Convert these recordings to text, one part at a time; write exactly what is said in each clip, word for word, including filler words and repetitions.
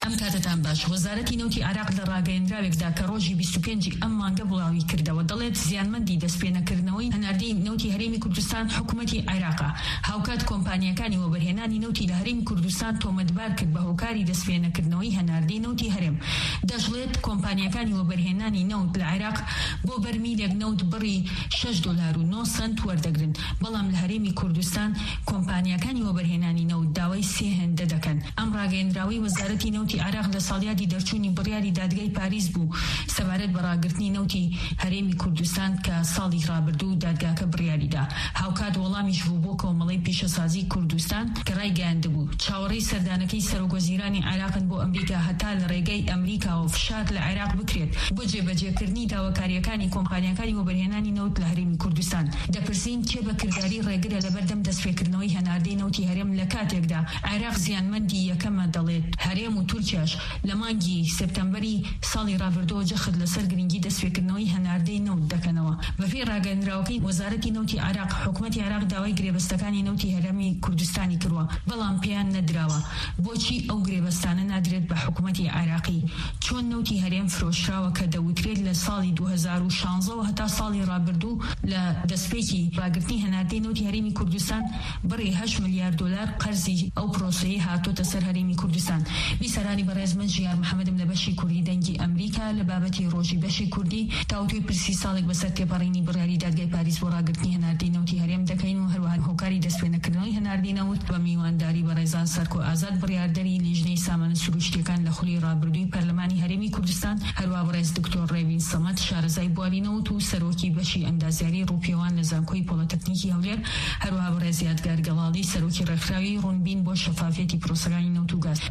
ئەم کاتتان باش. وەزارەتی نەوتی عێراق لە ڕاگەیەندراوێکدا کە ڕۆژی بیست و پێنج ئەم مانگە بڵاوی کردەوە دەڵێت زیانمەندی دەستپێنەکردنەوەی هەناردەی نەوتی هەرێمی کوردستان حکوومەتی عێراقا. هاوکات کۆمپانیەکانی وەبەرهێنانی نەوتی لە هەرێمی کوردستان تۆمەتبار کرد بە هۆکاری دەستپێنەکردنەوەی هەناردەی نەوتی هەرێم. دەژڵێت کۆمپانیەکانی وەبەرهێنانی نەوت لە عێراق بۆ بەرمیلێک نەوت بڕی شەش دۆلار و نۆ سنت وەردەگرن، بەڵام لە هەرێمی کوردستان کۆمپانیەکانی وەبەرهێنانی نەوت داوای سێ هێندە دەکەن. ئەم ڕاگەیەندراوی وەزارەتی نەوتی عێراق لە ساڵیادی دەرچوونی بڕیاری دادگای پاریس بوو سەبارەت بە ڕاگررتنی نەوتی هەرێمی کوردستان کە ساڵی ڕابردوو دادگاکە بڕیاریدا. هاوکات وەڵامیش بوو بۆ کۆمەڵەی پیشەسازی کوردستان کە ڕایگەیاندە بوو چاوەڕێی سەردانەکەی سەرۆکوەزیرانی عێراقن بۆ ئەمریکا هەتا لە ڕێگەی ئەمریکا و فشار لە عێراق بکرێت بۆ جێبەجێکردنی داواکاریەکانی کۆمپانیەکانی وەبەرهێنانی نەوت لە هەرێمی کوردستان. دەپرسین چێ بەکردداری ڕێگرە لەبەردەم دەستپێکردنەوەی هەناردەی نەوتی هەرێم لە کاتێکدا عێراق زیانمەندی یەکەمە دەڵێت هەرێم و تورکیاش لە مانگی سپتەمبەری ساڵی ڕابردووە جەخت لەسەر گرنگی دەستپێکردنەوەی هەناردەی نەوت دەکەنەوە. بەپێی ڕاگەیەندراوەکەی وەزارەتی نەوتی عێراق حکوومەتی عێراق داوای گرێبەستەکانی نەوتی هەرێمی کوردستانی کردووە، بەڵام پێیان نەدراوە بۆچی ئەو گرێبەستانە نادرێت بە حکوومەتی عێراقی. چۆن نەوتی هەرێم فرۆشراوە کە دەوترێت لە ساڵی دوو هەزار و شانزە و هەتا ساڵی ڕابردوو لە دەستپێکی ڕاگررتنی هەناردەی نەوتی هەرێمی کوردستان بڕی هەشت ملیار دۆلار قەرزی ئەو پرۆسەیە هاتۆتە سەر هەرێمی کوردستان. بیسەرانی بەڕێز من ژیار محەممەدم لە بەشی کوردی دەنگی ئەمریکا لە بابەتی ڕۆژی بەشی کوردی تاوتوی پرسی ساڵێک بەسەر تێپەڕینی بڕیاری دادگای پاریس بۆ ڕاگررتنی هەناردەی نەوتی هەرێم دەکەین و هەروەها هۆکاری دەستپێنەکردنەوەی هەناردەی نەوت بە میوانداری بەڕێزان سەرکۆ ئازاد بڕیاردەری لیژنەی سامانە سروشتیەکان لە خولی ڕابردووی پەرلەمانی هەرێمی کوردستان، هەروەها بەڕێز دکتۆر ڕێوین سەمەد شارەزای بواری نەوت و سەرۆکی بەشی ئەندازیاری ڕووپێوان لە زانکۆی پۆلتەکنیکی هەولێر، هەروەها بەڕێز یادگار گەڵاڵی سەرۆکی ڕێکخراوی ڕوونبین بۆ شەفافیەتی پرۆسەکانی نەوت و گاز.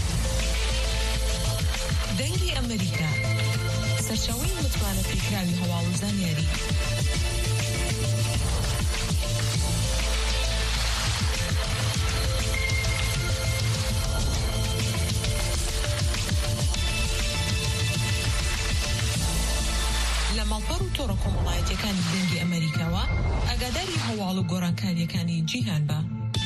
دەنگی ئەمریکا سەرچاوەی متمانە پێکراوی هەواڵ و زانیاری. لە ماڵپەڕ و تۆڕە کۆمەڵایەتیەکانی دەنگی ئەمریکاوە ئاگاداری هەواڵ و گۆڕانکاریەکانی جیهان بە.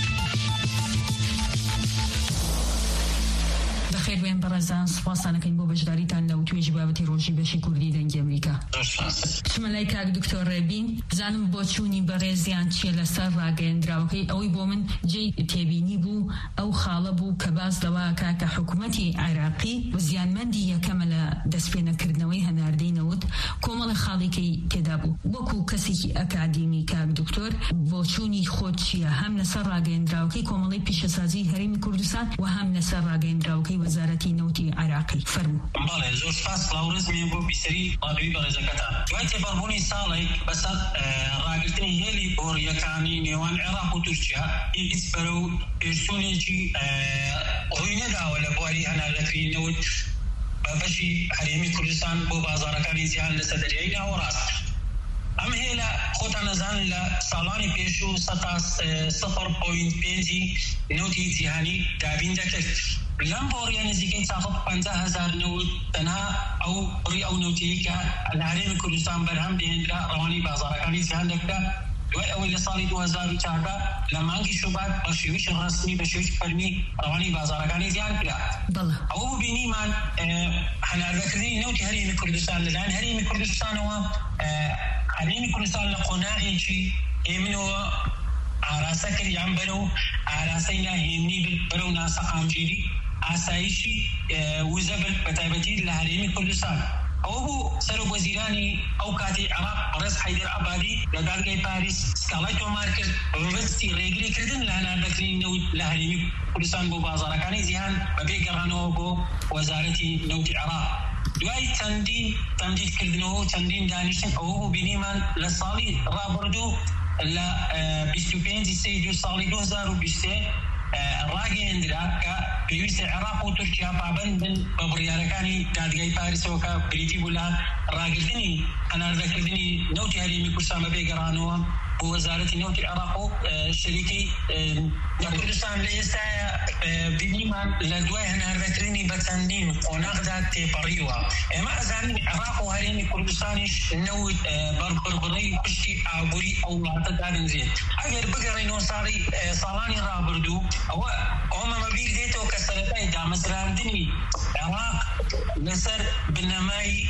خێر بێن بەڕێزان، سوپاسانەکەین بۆ بەشداریتان لە توێژی بابەتی ڕۆژی بەشی کوردی دەنگی ئەمریکا. چمە لای کاک دکتۆر ڕێبین بزانم بۆ چوونی بەڕێزیان چیە لەسەر ڕاگەیەندراوەکەی. ئەوەی بۆ من جێی تێبینی بوو ئەو خاڵە بوو کە باس لەوە کاکە حکوومەتی عێراقی زیانمەندی یەکەمە لە دەستپێنەکردنەوەی هەناردەی نەوت کۆمەڵە خاڵێکی تێدا بوو. وەکو کەسێکی ئەکادیمی کاک دکتۆر بۆ چوونی خۆت چییە هەم لەسەر ڕاگەیەندراوەکەی کۆمەڵی پیشەسازی هەرێمی کوردستان و هەم لەسەر ڕاگەیەندراوەکەی وەزارەتی نەوتی عێراقی؟ فەرموو. بەڵێ زۆر سپاس لاوڕزمی بۆ بیسەری ڕادوی بەڕێزەکەتان. دوای تێپەڕبوونی ساڵێک بەسەر ڕاگررتنی هێلی ئۆڕیەکانی نێوان عێراق و تورکیا هیچ بەرە و پێشچوونێکی ڕووی نەداوە لە بواری هەناردەکردنی نەوت بە بەشی هەرێمی کوردستان بۆ بازاڕەکانی جیهان لەسەر دەریای ناوەڕاست. ئەم هێلە خۆتان نەزانن لە ساڵانی پێش و سەتا سفر پۆینت پێنجی نەوتی جیهانی دابین دەکرد. لەم بۆڕیە نزیکەی چاقە پەنجا هەزار نەوت تەنها ئەو بڕی ئەو نەوتەیە کە لە هەرێمی کوردستان بەرهەم دێنرا ڕەوانی بازاڕەکانی جیهان دەکرا. دوای ئەوەی لە ساڵی دوو هەزار و چواردە لە مانگی شوبات بە شێوەیەکی ڕەسمی بە شێوەیەکی فەرمی ڕەوانی بازاڕەکانی جیهان کرا. ئەوە ببینیمان هەناردەکردنی نەوتی هەرێمی کوردستان لەلایەن هەرێمی کوردستانەوە هەرێمی کوردستان لە قۆناغێکی ئێمنەوە ئاراسە کردیان بەرەو ئاراسەی ناهێنی بەرەو ناسەقامگیری ئاسایشی وزە بە تایبەتی لە هەرێمی کوردستان. ئەوە بوو سەرۆکوەزیرانی ئەو کاتی عێراق بەڕێز حەیدەر عەبادی لە دادگای پاریس سکاڵای تۆمار کرد ڕوەستی ڕێگریکردن لە هەناردەکردنی نەوت لە هەرێمی کوردستان بۆ بازاڕەکانی جیهان بەبێ گەڕانەوە بۆ وەزارەتی نەوتی عێراق. دوای چەندین تەمدیدکردنەوە و چەندین دانیشتن ئەوە بوو بینیمان لە ساڵی ڕابردوو لە بیست و پێنجی سەیدی و ساڵی دوو هەزار و بیست ڕاگەیەندرا کە پێویستە عێراق و تورکیا پابەندن بە بڕیارەکانی دادگای پاریسەوە کە بریتی بوو لە ڕاگررتنی هەناردەکردنی نەوتی هەرێمی کوردستان بەبێ گەڕانەوە بۆ وەزارەتی نەوتی عێراق و شەریکی کوردستان. لە ئێستاە بینیمان لە دوای هەناردەکردنی بە چەندین قۆناغدا تێپەڕیوە. ئێمە ئەزانین عێراق و هەرێمی کوردستانیش نەوت بەربڕی پشتی ئابووری ئەو وڵاتە دادەنرێت. ئەگەر بگەڕێنەوە ساڵی ساڵانی ڕابردوو ئەوە ئەومەمە بیر دێتەوە کە سەرەتای دامەزراندنی عراق لسر بنماي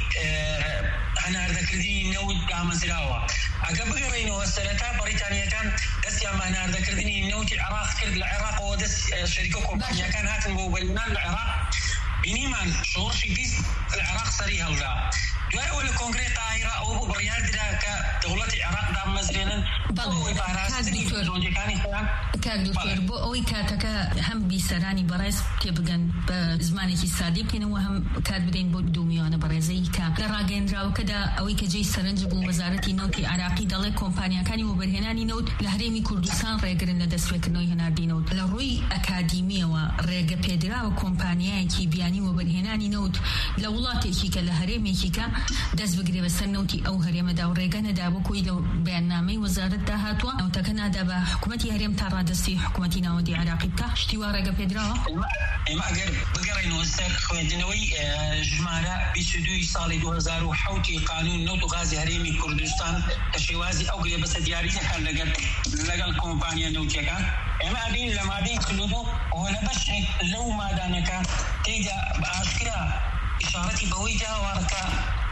هناردكردنی نەوت دامەزراوە. ئەگە بگەڕێنەوە سەرەتا بەریتانیەکان دەستیان بە هەناردەکردنی نەوتی عراق کرد لە عێراقەوە دەست شەریکە کۆمپانیەکان هاتن بۆ بەرهێنان لە عێراق بینیمان شۆڕشی بیست لە عێراق سەری هەڵدا. دوای ئەوە لە کۆنگرەی قاهیرە ئەوە بۆ بڕیار درا کە دەوڵەتی عێراق دامەزرێنن بۆ پاراستنی ژۆنجەکانی خۆیان. کاک دکتۆر بۆ ئەوەی کاتەکە هەم بیسەرانی بەڕێز تێبگەن بە زمانێکی سادی بکەنەوە هەم کات بدەین بۆ دوو میوانە بەڕێزەی کە لە ڕاگەیەندراوەکەدا ئەوەی کە جێی سەرنج بوو وەزارەتی نەوتی عێراقی دەڵێ کۆمپانیەکانی وەبەرهێنانی نەوت لە هەرێمی کوردستان ڕێگرن لە دەستپێکردنەوەی هەناردی نەوت. لە ڕووی ئەکادیمیەوە ڕێگە پێدراوە کۆمپانیایەکی بیانی وەبەرهێنانی نەوت لە وڵاتێکی کە لە هەرێمێکی کە دەست بگرێ بەسەر نەوتی ئەو هەرێمەدا و ڕێگە نەدا بۆ کۆی لە بەیاننامەی وەزارەتدا هاتووە نەوتەکە نادا بە حکوومەتی هەرێم تا ڕادستی حکوومەتی ناوەندی عێراقی بکە. شتی وا ڕێگە پێدراوە؟ ئێمە ئەگەر بگەڕێنەوە سەر خوێندنەوەی ژمارە بیست و دوو ساڵی دوو هەزار و حەوت قانون نەوت و غازی هەرێمی کوردستان کە شێوازی ئەو گرێ بەسەر دیاری دەکات لەگەڵ لەگەڵ کۆمپانیا نەوتیەکان، ئێمە ئەبین لە مادەی کلودو ئەوە لە بەشێک لەو مادانەکە تێیدا ئاشکرا ئشارەتی بەوەی داوەڕکە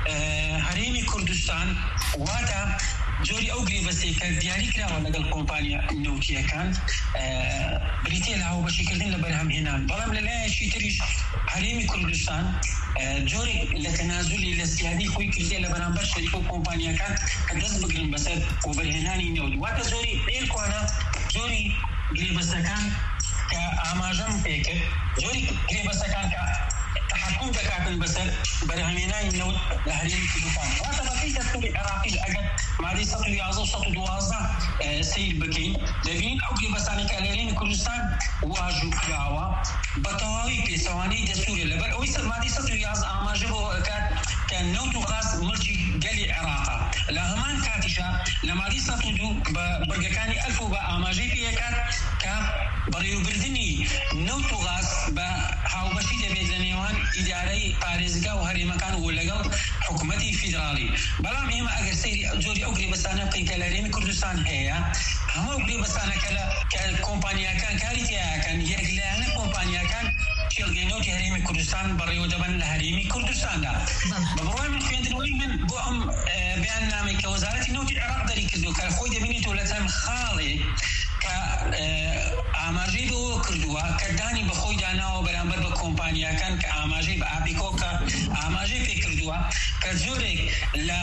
هەرێمی کوردستان واتە جۆری ئەو گرێبەستەی کە دیاری کراوە لەگەڵ کۆمپانیا نەوتیەکان بریتێ لە هاوبەشیکردن لە بەرهەمهێنان. بەڵام لەلایەکی تریش هەرێمی کوردستان جۆرێک لە تەنازولی لە سیادی خۆی کردێ لە بەرامبەر شەریک و کۆمپانیەکان کە دەست بگرن بەسەر وەبەرهێنانی نەوت. واتە زۆری پێکوانە جۆری گرێبەستەکان کە ئاماژەم پێکرد، جۆری گرێبەستەکان کە تحكم دەکاتن بەسەر بەرهەمهێنانی نەوت لە هەرێمی کوردستان. واتە بەپێی دەستوری عێراقیش ئەگەر مادەی سەد و یازدە و سەد و دوازدە سیر بکەین دەبینین ئەو گرێبەستانێک کە لە هەرێمی کوردستان واژوو کراوە بە تەواوی پێچەوانەی دەستورێ لەبەر ئەوەی مادەی سەد و یازدە ئاماژە بۆ ئەکات کە نەوت و غاز ملکی گەلی عێراقە. لە هەمان کاتیشە لە مادەی سەد و دوو بە بەرگەکانی ئەلف و بە ئاماژەی پێکات کە بەڕێوەبردننی نەوت و غاز بە هاوبەشی دەبێت لە نێوان ئیدارەی پارێزگا و هەرێمەکان و لەگەڵ حکوومەتی فیدراڵی. بەڵام ئێمە ئەگەر سەیری جۆری ئەو گرێبەستانە بکەین کە لە هەرێمی کوردستان هەیە، هەموو گرێبەستانەکە کە کۆمپانیەکان کاری تیاکەن یەکلایەنە کۆمپانیەکان چێڵگەی نەوتی هەرێمی کوردستان بەڕێوە دەبن لە هەرێمی کوردستاندا. بەڕای من خوێندنەوەی من بۆ ئەم بەیاننامەی کە وەزارەتی نەوتی عێراق دەری کردو کە خۆی دەبینێتەوە لە چەند خاڵێ کە ئاماژەی بۆ کردووە کە دانی بە خۆی داناوە بەرامبەر بە کۆمپانیەکان کە ئاماژەی بە ئاپیکۆ کە ئاماژەی پێ کردووە کە جۆرێک لە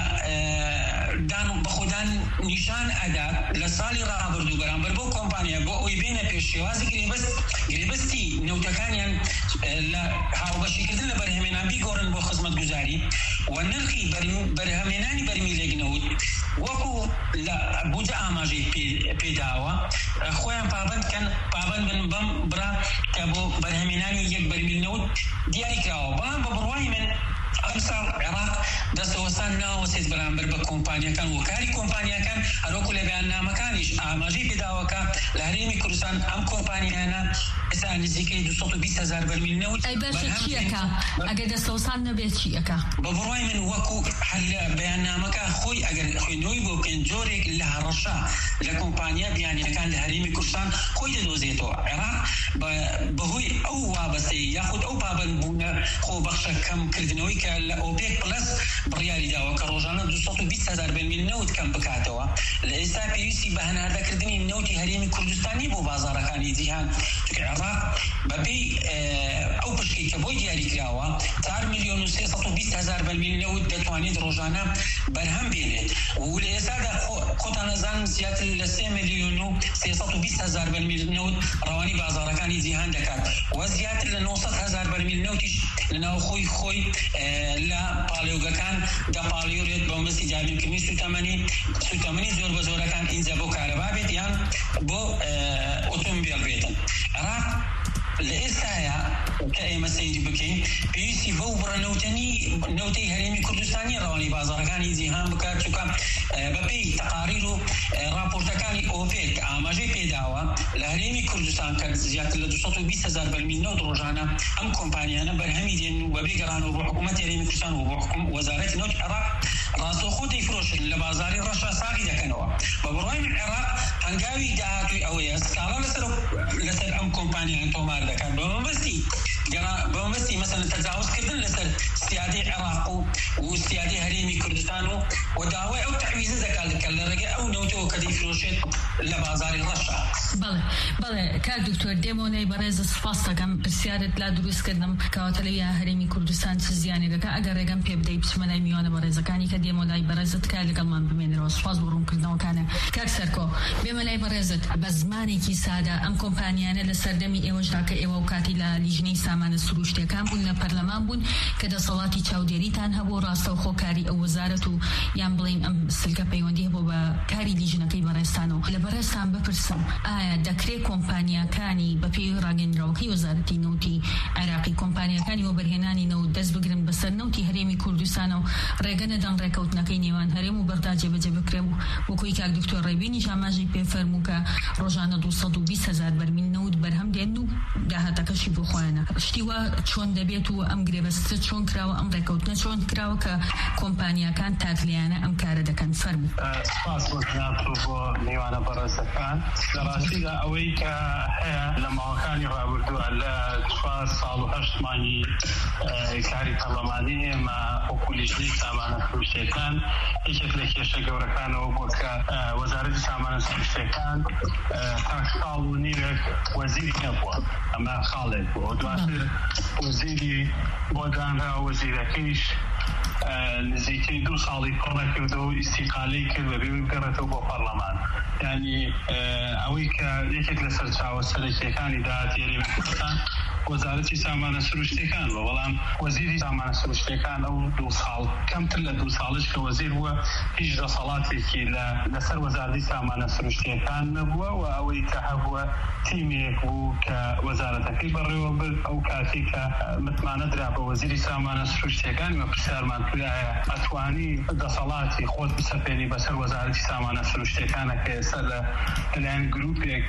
دان و بەخۆدان نیشان ئەدات لە ساڵی ڕابردوو بەرامبەر بۆ کۆمپانیا بۆ ئەوی بێنە پێش شێوازی گرێبەست گرێبەستی نەوتەکانیان لە هاوبەشیکردن لە بەرهەمهێنان بیگۆڕن بۆ خزمەتگوزاری و نرخی بەرهەمهێنانی بەرمیلێک نەوت وەکو لە بودجە ئاماژەی پێداوە خۆیان پابند کەن پابند بن بەم برا کە بۆ بەرهەمهێنانی یەک بەرمیل نەوت دیاری کراوە. بەڵام بە بڕوای من ئەمساڵ عێراق دەستەوەسان ناوەسێت بەرامبەر بە کۆمپانیەکان و کاری کۆمپانیەکان هەروەکو لە بەیاننامەکانیش ئاماژەی پێداوەکە لە هەرێمی کوردستان ئەم کۆمپانیانە ئێستا نزیکەی دوو سەد و بیست هەزار بەرمیل نەوت. ئەی باشە چی ئەکا ئەگەر دەستەوەسان نەبێت چی ئەکا؟ بە بڕوای من وەکو هەر لە بەیاننامەکە خۆی ئەگەر خوێندنەوەی بۆ بکەین جۆرێک لە هەڕەشە لە کۆمپانیا بیانیەکان لە هەرێمی کوردستان خۆی دەدۆزێتەوە. عێراق بەهۆی ئەو وابەستەی یاخود ئەو پابەندبوونە خۆبەخشە کەمکردنەوەی کە لە ئۆپێک پلەس بڕیاری داوە کە ڕۆژانە دوو سەد و بیست هەزار بەرمیل نەوت کەم بکاتەوە. لە ئێستا پێویستی بە هەناردەکردنی نەوتی هەرێمی کوردستانی بۆ بازاڕەکانی جیهان چونکە عێراق بەپێی ئەو پشکی کە بۆی دیاری کراوە چوار میلیۆن و سێ سەد و بیست هەزار بەرمیل نەوت دەتوانێت ڕۆژانە بەرهەم بێنێت و لە ئێستادا خۆتان ئەزانن زیاتر لە سێ میلیۆن و سێ سەد و بیست هەزار بەرمیل نەوت ڕەوانی بازاڕەکانی جیهان دەکات و زیاتر لە نۆ سەد هەزار بەرمیل نەوتیش لەناو خۆی خۆی لە پاڵێوگەکان دەپاڵیورێت بە مەبەستی جابینکردنی سوتەمەنی سوتەمەنی زۆر بە زۆرەکان ئینجا بۆ کارەبا بێت یان بۆ ئۆتۆمبیل بێتن. عێراق لە ئێستاە کە ئێمە سەیری بکەین پێویستی بەو بڕە نەوتنی نەوتەی هەرێمی کوردستانی ڕەوانی بازاڕەکانی جیهان بکات چونکە بەپێی تەقاریر و راپۆرتەکانی ئۆپێک ئاماژەی پێداوە لە هەرێمی کوردستان کە زیاتر لە دوو سەد و بیست هەزار بەرمیل نەوت ڕۆژانە ئەم کۆمپانیانە بەرهەمی دێن و بەبێ گەڕانەوە بۆ حکوومەتی هەرێمی کوردستان و بۆ وەزارەتی نەوت عێراق ڕاستەوخۆ دەیفرۆشن لە بازاری ڕەشە ساغی دەکەنەوە. بە بڕوای من عێراق هەنگاوی داهاتووی ئەوەیە سکاڵا لەسەر لەسەر ئەم کۆمپانیان تۆمار دەکات بە مەبەستی جرا بمسي مثلا تجاوز كردن لسر سيادي عراق وسيادي هريمي كردستان ودعوة أو تعويض ذكالك اللي أو نوتو كدي فروشت لبازار الرشا. بله بله كدكتور ديموني برز سپاس دکم بسیار لا درست کردم کاتلیه هرمی کردستان سزیانی که اگر رگم پیبدی بسمنای میان برز کانی که ديموناي برزت كالي قلمان بمين روس فاز برون كردنا وكان كاكسركو بمناي برزت بزماني كي ساده ام كومبانيانا لسردمي ايوج راك ايو كاتيلا لجني سامان سروشته كان بون برلمان بون كدا صلاتي چاوديري تان هبو راستو خوكاري او وزارتو يام بلين ام سلكا بيوندي هبو با كاري لجنه كي برستانو لبرستان بپرسم آیا دکری کمپانیا کانی بپی راگن راوکی وزارتی نوتی عراقی کمپانیا کانی و برهنانی نو دز بگرن بسر نوتی هرمی کردستانو رگن دان رکوت نکی نیوان هرمو برداجه بجه بکرم و کوی که دکتر ریبینی جامعی پی فرمو که روزانه دوصد و بیست هزار برمین نود برهم دینو ده تکشی بخوانه اشتیوا چون دبیتو ام گریبست چون کراو ام رکوت نه چون کراو که کمپانیا کان تاکلیانه ام کار دکن فرمو. سپاس بکنم تو نیوان برزکان. دراستی اوی که لما کانی رابطو على چهار سال و هشت ماهی کاری پارلمانی ما حکومتی سامان فروشتکان هیچ لکیش گورکان و بود که وزارت سامان فروشتکان تا سال و نیم وزیری نبود اما خالد بود دواسر وزیری بودن را وزیرکیش نزیکی دو سالی پرنا کرد و استقالی کرد و بیوی کرد و با پارلمان یعنی اوی که یکی لسر چاو سرکیکانی داد یری میکنن وزارتی سامان سروشتکان و ولام وزیری سامان سروشتکان او دو سال کمتر ل دو سالش که وزیر هو هیچ رسالاتی که لسر وزارتی سامان سروشتکان نبوه و اوی که هبوه تیمی بو که وزارتکی بری و بر او کاتی که متمانه درا با وزیری سامان سروشتکان و پرسیار من توی اتوانی رسالاتی خود بسپینی بسر وزارتی سامان سروشتکان که سر لان گروپیک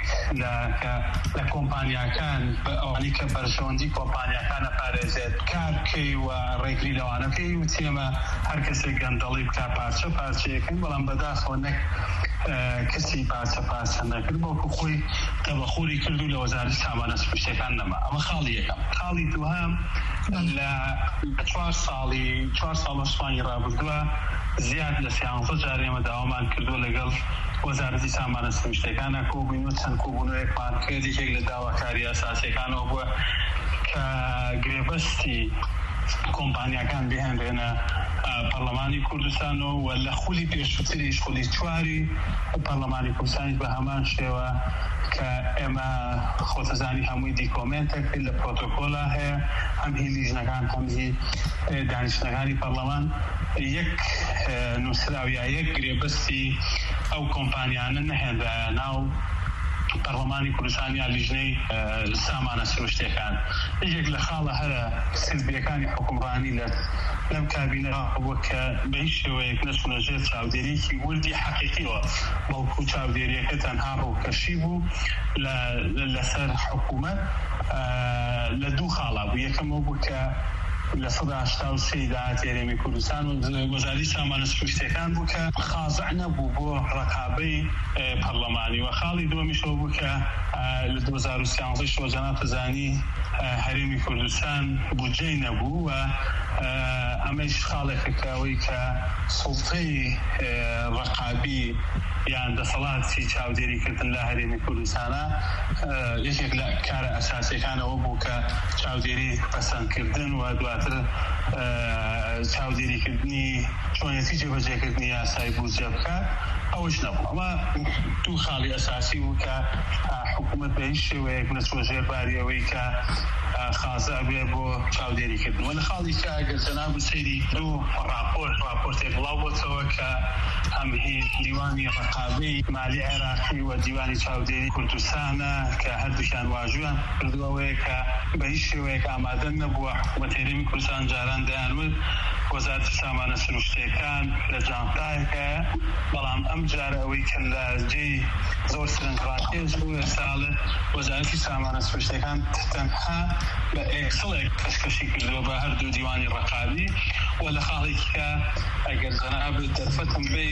ل کمپانیا کان اوانی که برشوندی کمپانیا کان پارێزێت کارکەی و ڕێگری لەوانەکەی و تێمە هەر کەسێک گەندەڵی بکە پارچە پارچەیەکەن بەڵام بەداخەوە نەک کەسی پارچە پارچە نەکرد بۆکو خۆی تەبەخۆری کرد و لە وەزارەتی سامانە سروشتیەکان نەما. ئەمە خاڵی یەکەم. خاڵی دووهەم لە چوار ساڵی چوار ساڵ عوسمانی ڕابردووە زیاد لە سیانزە جار ئێمە داوامان کردووە لەگەڵ وەزارەتی سامانە سروشتیەکانە کۆبووین و چەند کۆبوونەوەیەکمان کرد. یەکێک لە داواکاری ئەساسیەکانەوە بووە کە گرێبەستی کۆمپانیاکان بهێنرێنە پەرلەمانی کوردستان و لە خولی پێشووتریش خولی چواری پەرلەمانی کوردستانی بە هەمان شێوە کە ئێمە خۆتەزانی هەمووی دیکۆمنتێک لە پرۆتۆکۆلا هەیە هەم هی لیژنەکان هەم هی دانیشتنەکانی پەرلەمان یەک نووسراویە یەک گرێبەستی ئەو کۆمپانیانە نەهێنرایە ناو پەرلەمانی کوردستان یا لیژنەی سامانە سروشتیەکان. یەکێک لە خاڵە هەرە سلبیەکانی حکومڕانی لە لەم کابینەوە بووە کە بە هیچ شێوەیەک نەچوونە ژێر چاودێریەکی وردی حەقیقیەوە بەڵکو چاودێریەکە تەنها ڕووکەشی بوو لەسەر حکوومەت لە دوو خاڵا بوو. یەکەمەوە بوو کە لە سەدا هەشتا و سێ داهات هەرێمی کوردستان وەزارەتی سامانە سروشتیەکان بوو کە خازع نەبوو بۆ ڕقابەی پەرلەمانی. و خاڵی دووەمیشەوە بوو کە لە دوو هەزار و سیانزەی شۆجەنات زانی هەرێمی کوردستان بودجەی نەبوو و ئەمەش خاڵێکە کە ئەوەی کە سوڵتەی ڕقابی یان دەسەڵاتی چاودێریکردن لە هەرێمی کوردستانە یەکێک لە کارە ئەساسیەکانەوە بوو کە چاودێری پەسەندکردن و دواتر چاودێریکردنی چۆنیەتی جێبەجێکردنی یاسای بودجە بکات ئەوەش نەبوو. ئەمە دوو خاڵی ئەساسی بوو کە حکوومەت بە هیچ شێوەیەک نەچووە ژێرباری ئەوەی کە خازە بێ بۆ چاودێریکردن. و لە خاڵی کە ئەگەر جەناب سەیری دوو ڕاپۆرت ڕاپۆرتێک بڵاو بۆتەوە کە هەم هی دیوانی ڕقابەی مالی عێراقی و دیوانی چاودێری کوردستانە کە هەردووکیان واژویان کردووەوەیە کە بە هیچ شێوەیەک ئامادە نەبووە حکوومەت هەرێمی کوردستان جاران دەیانوت وەزارەتی سامانە سروشتیەکان لە جانتایەکە، بەڵام ئەم جارە ئەوەی کە لە جێی زۆر سرنجڕاکێش بوو ئێساڵە وەزارەتی سامانە سروشتیەکان تەنها بە ئێکسڵێک پێشکەشی کردووە بە هەردوو دیوانی ڕقابی و لە خاڵێکی کە ئەگەر جەناب دەرفەتم بێ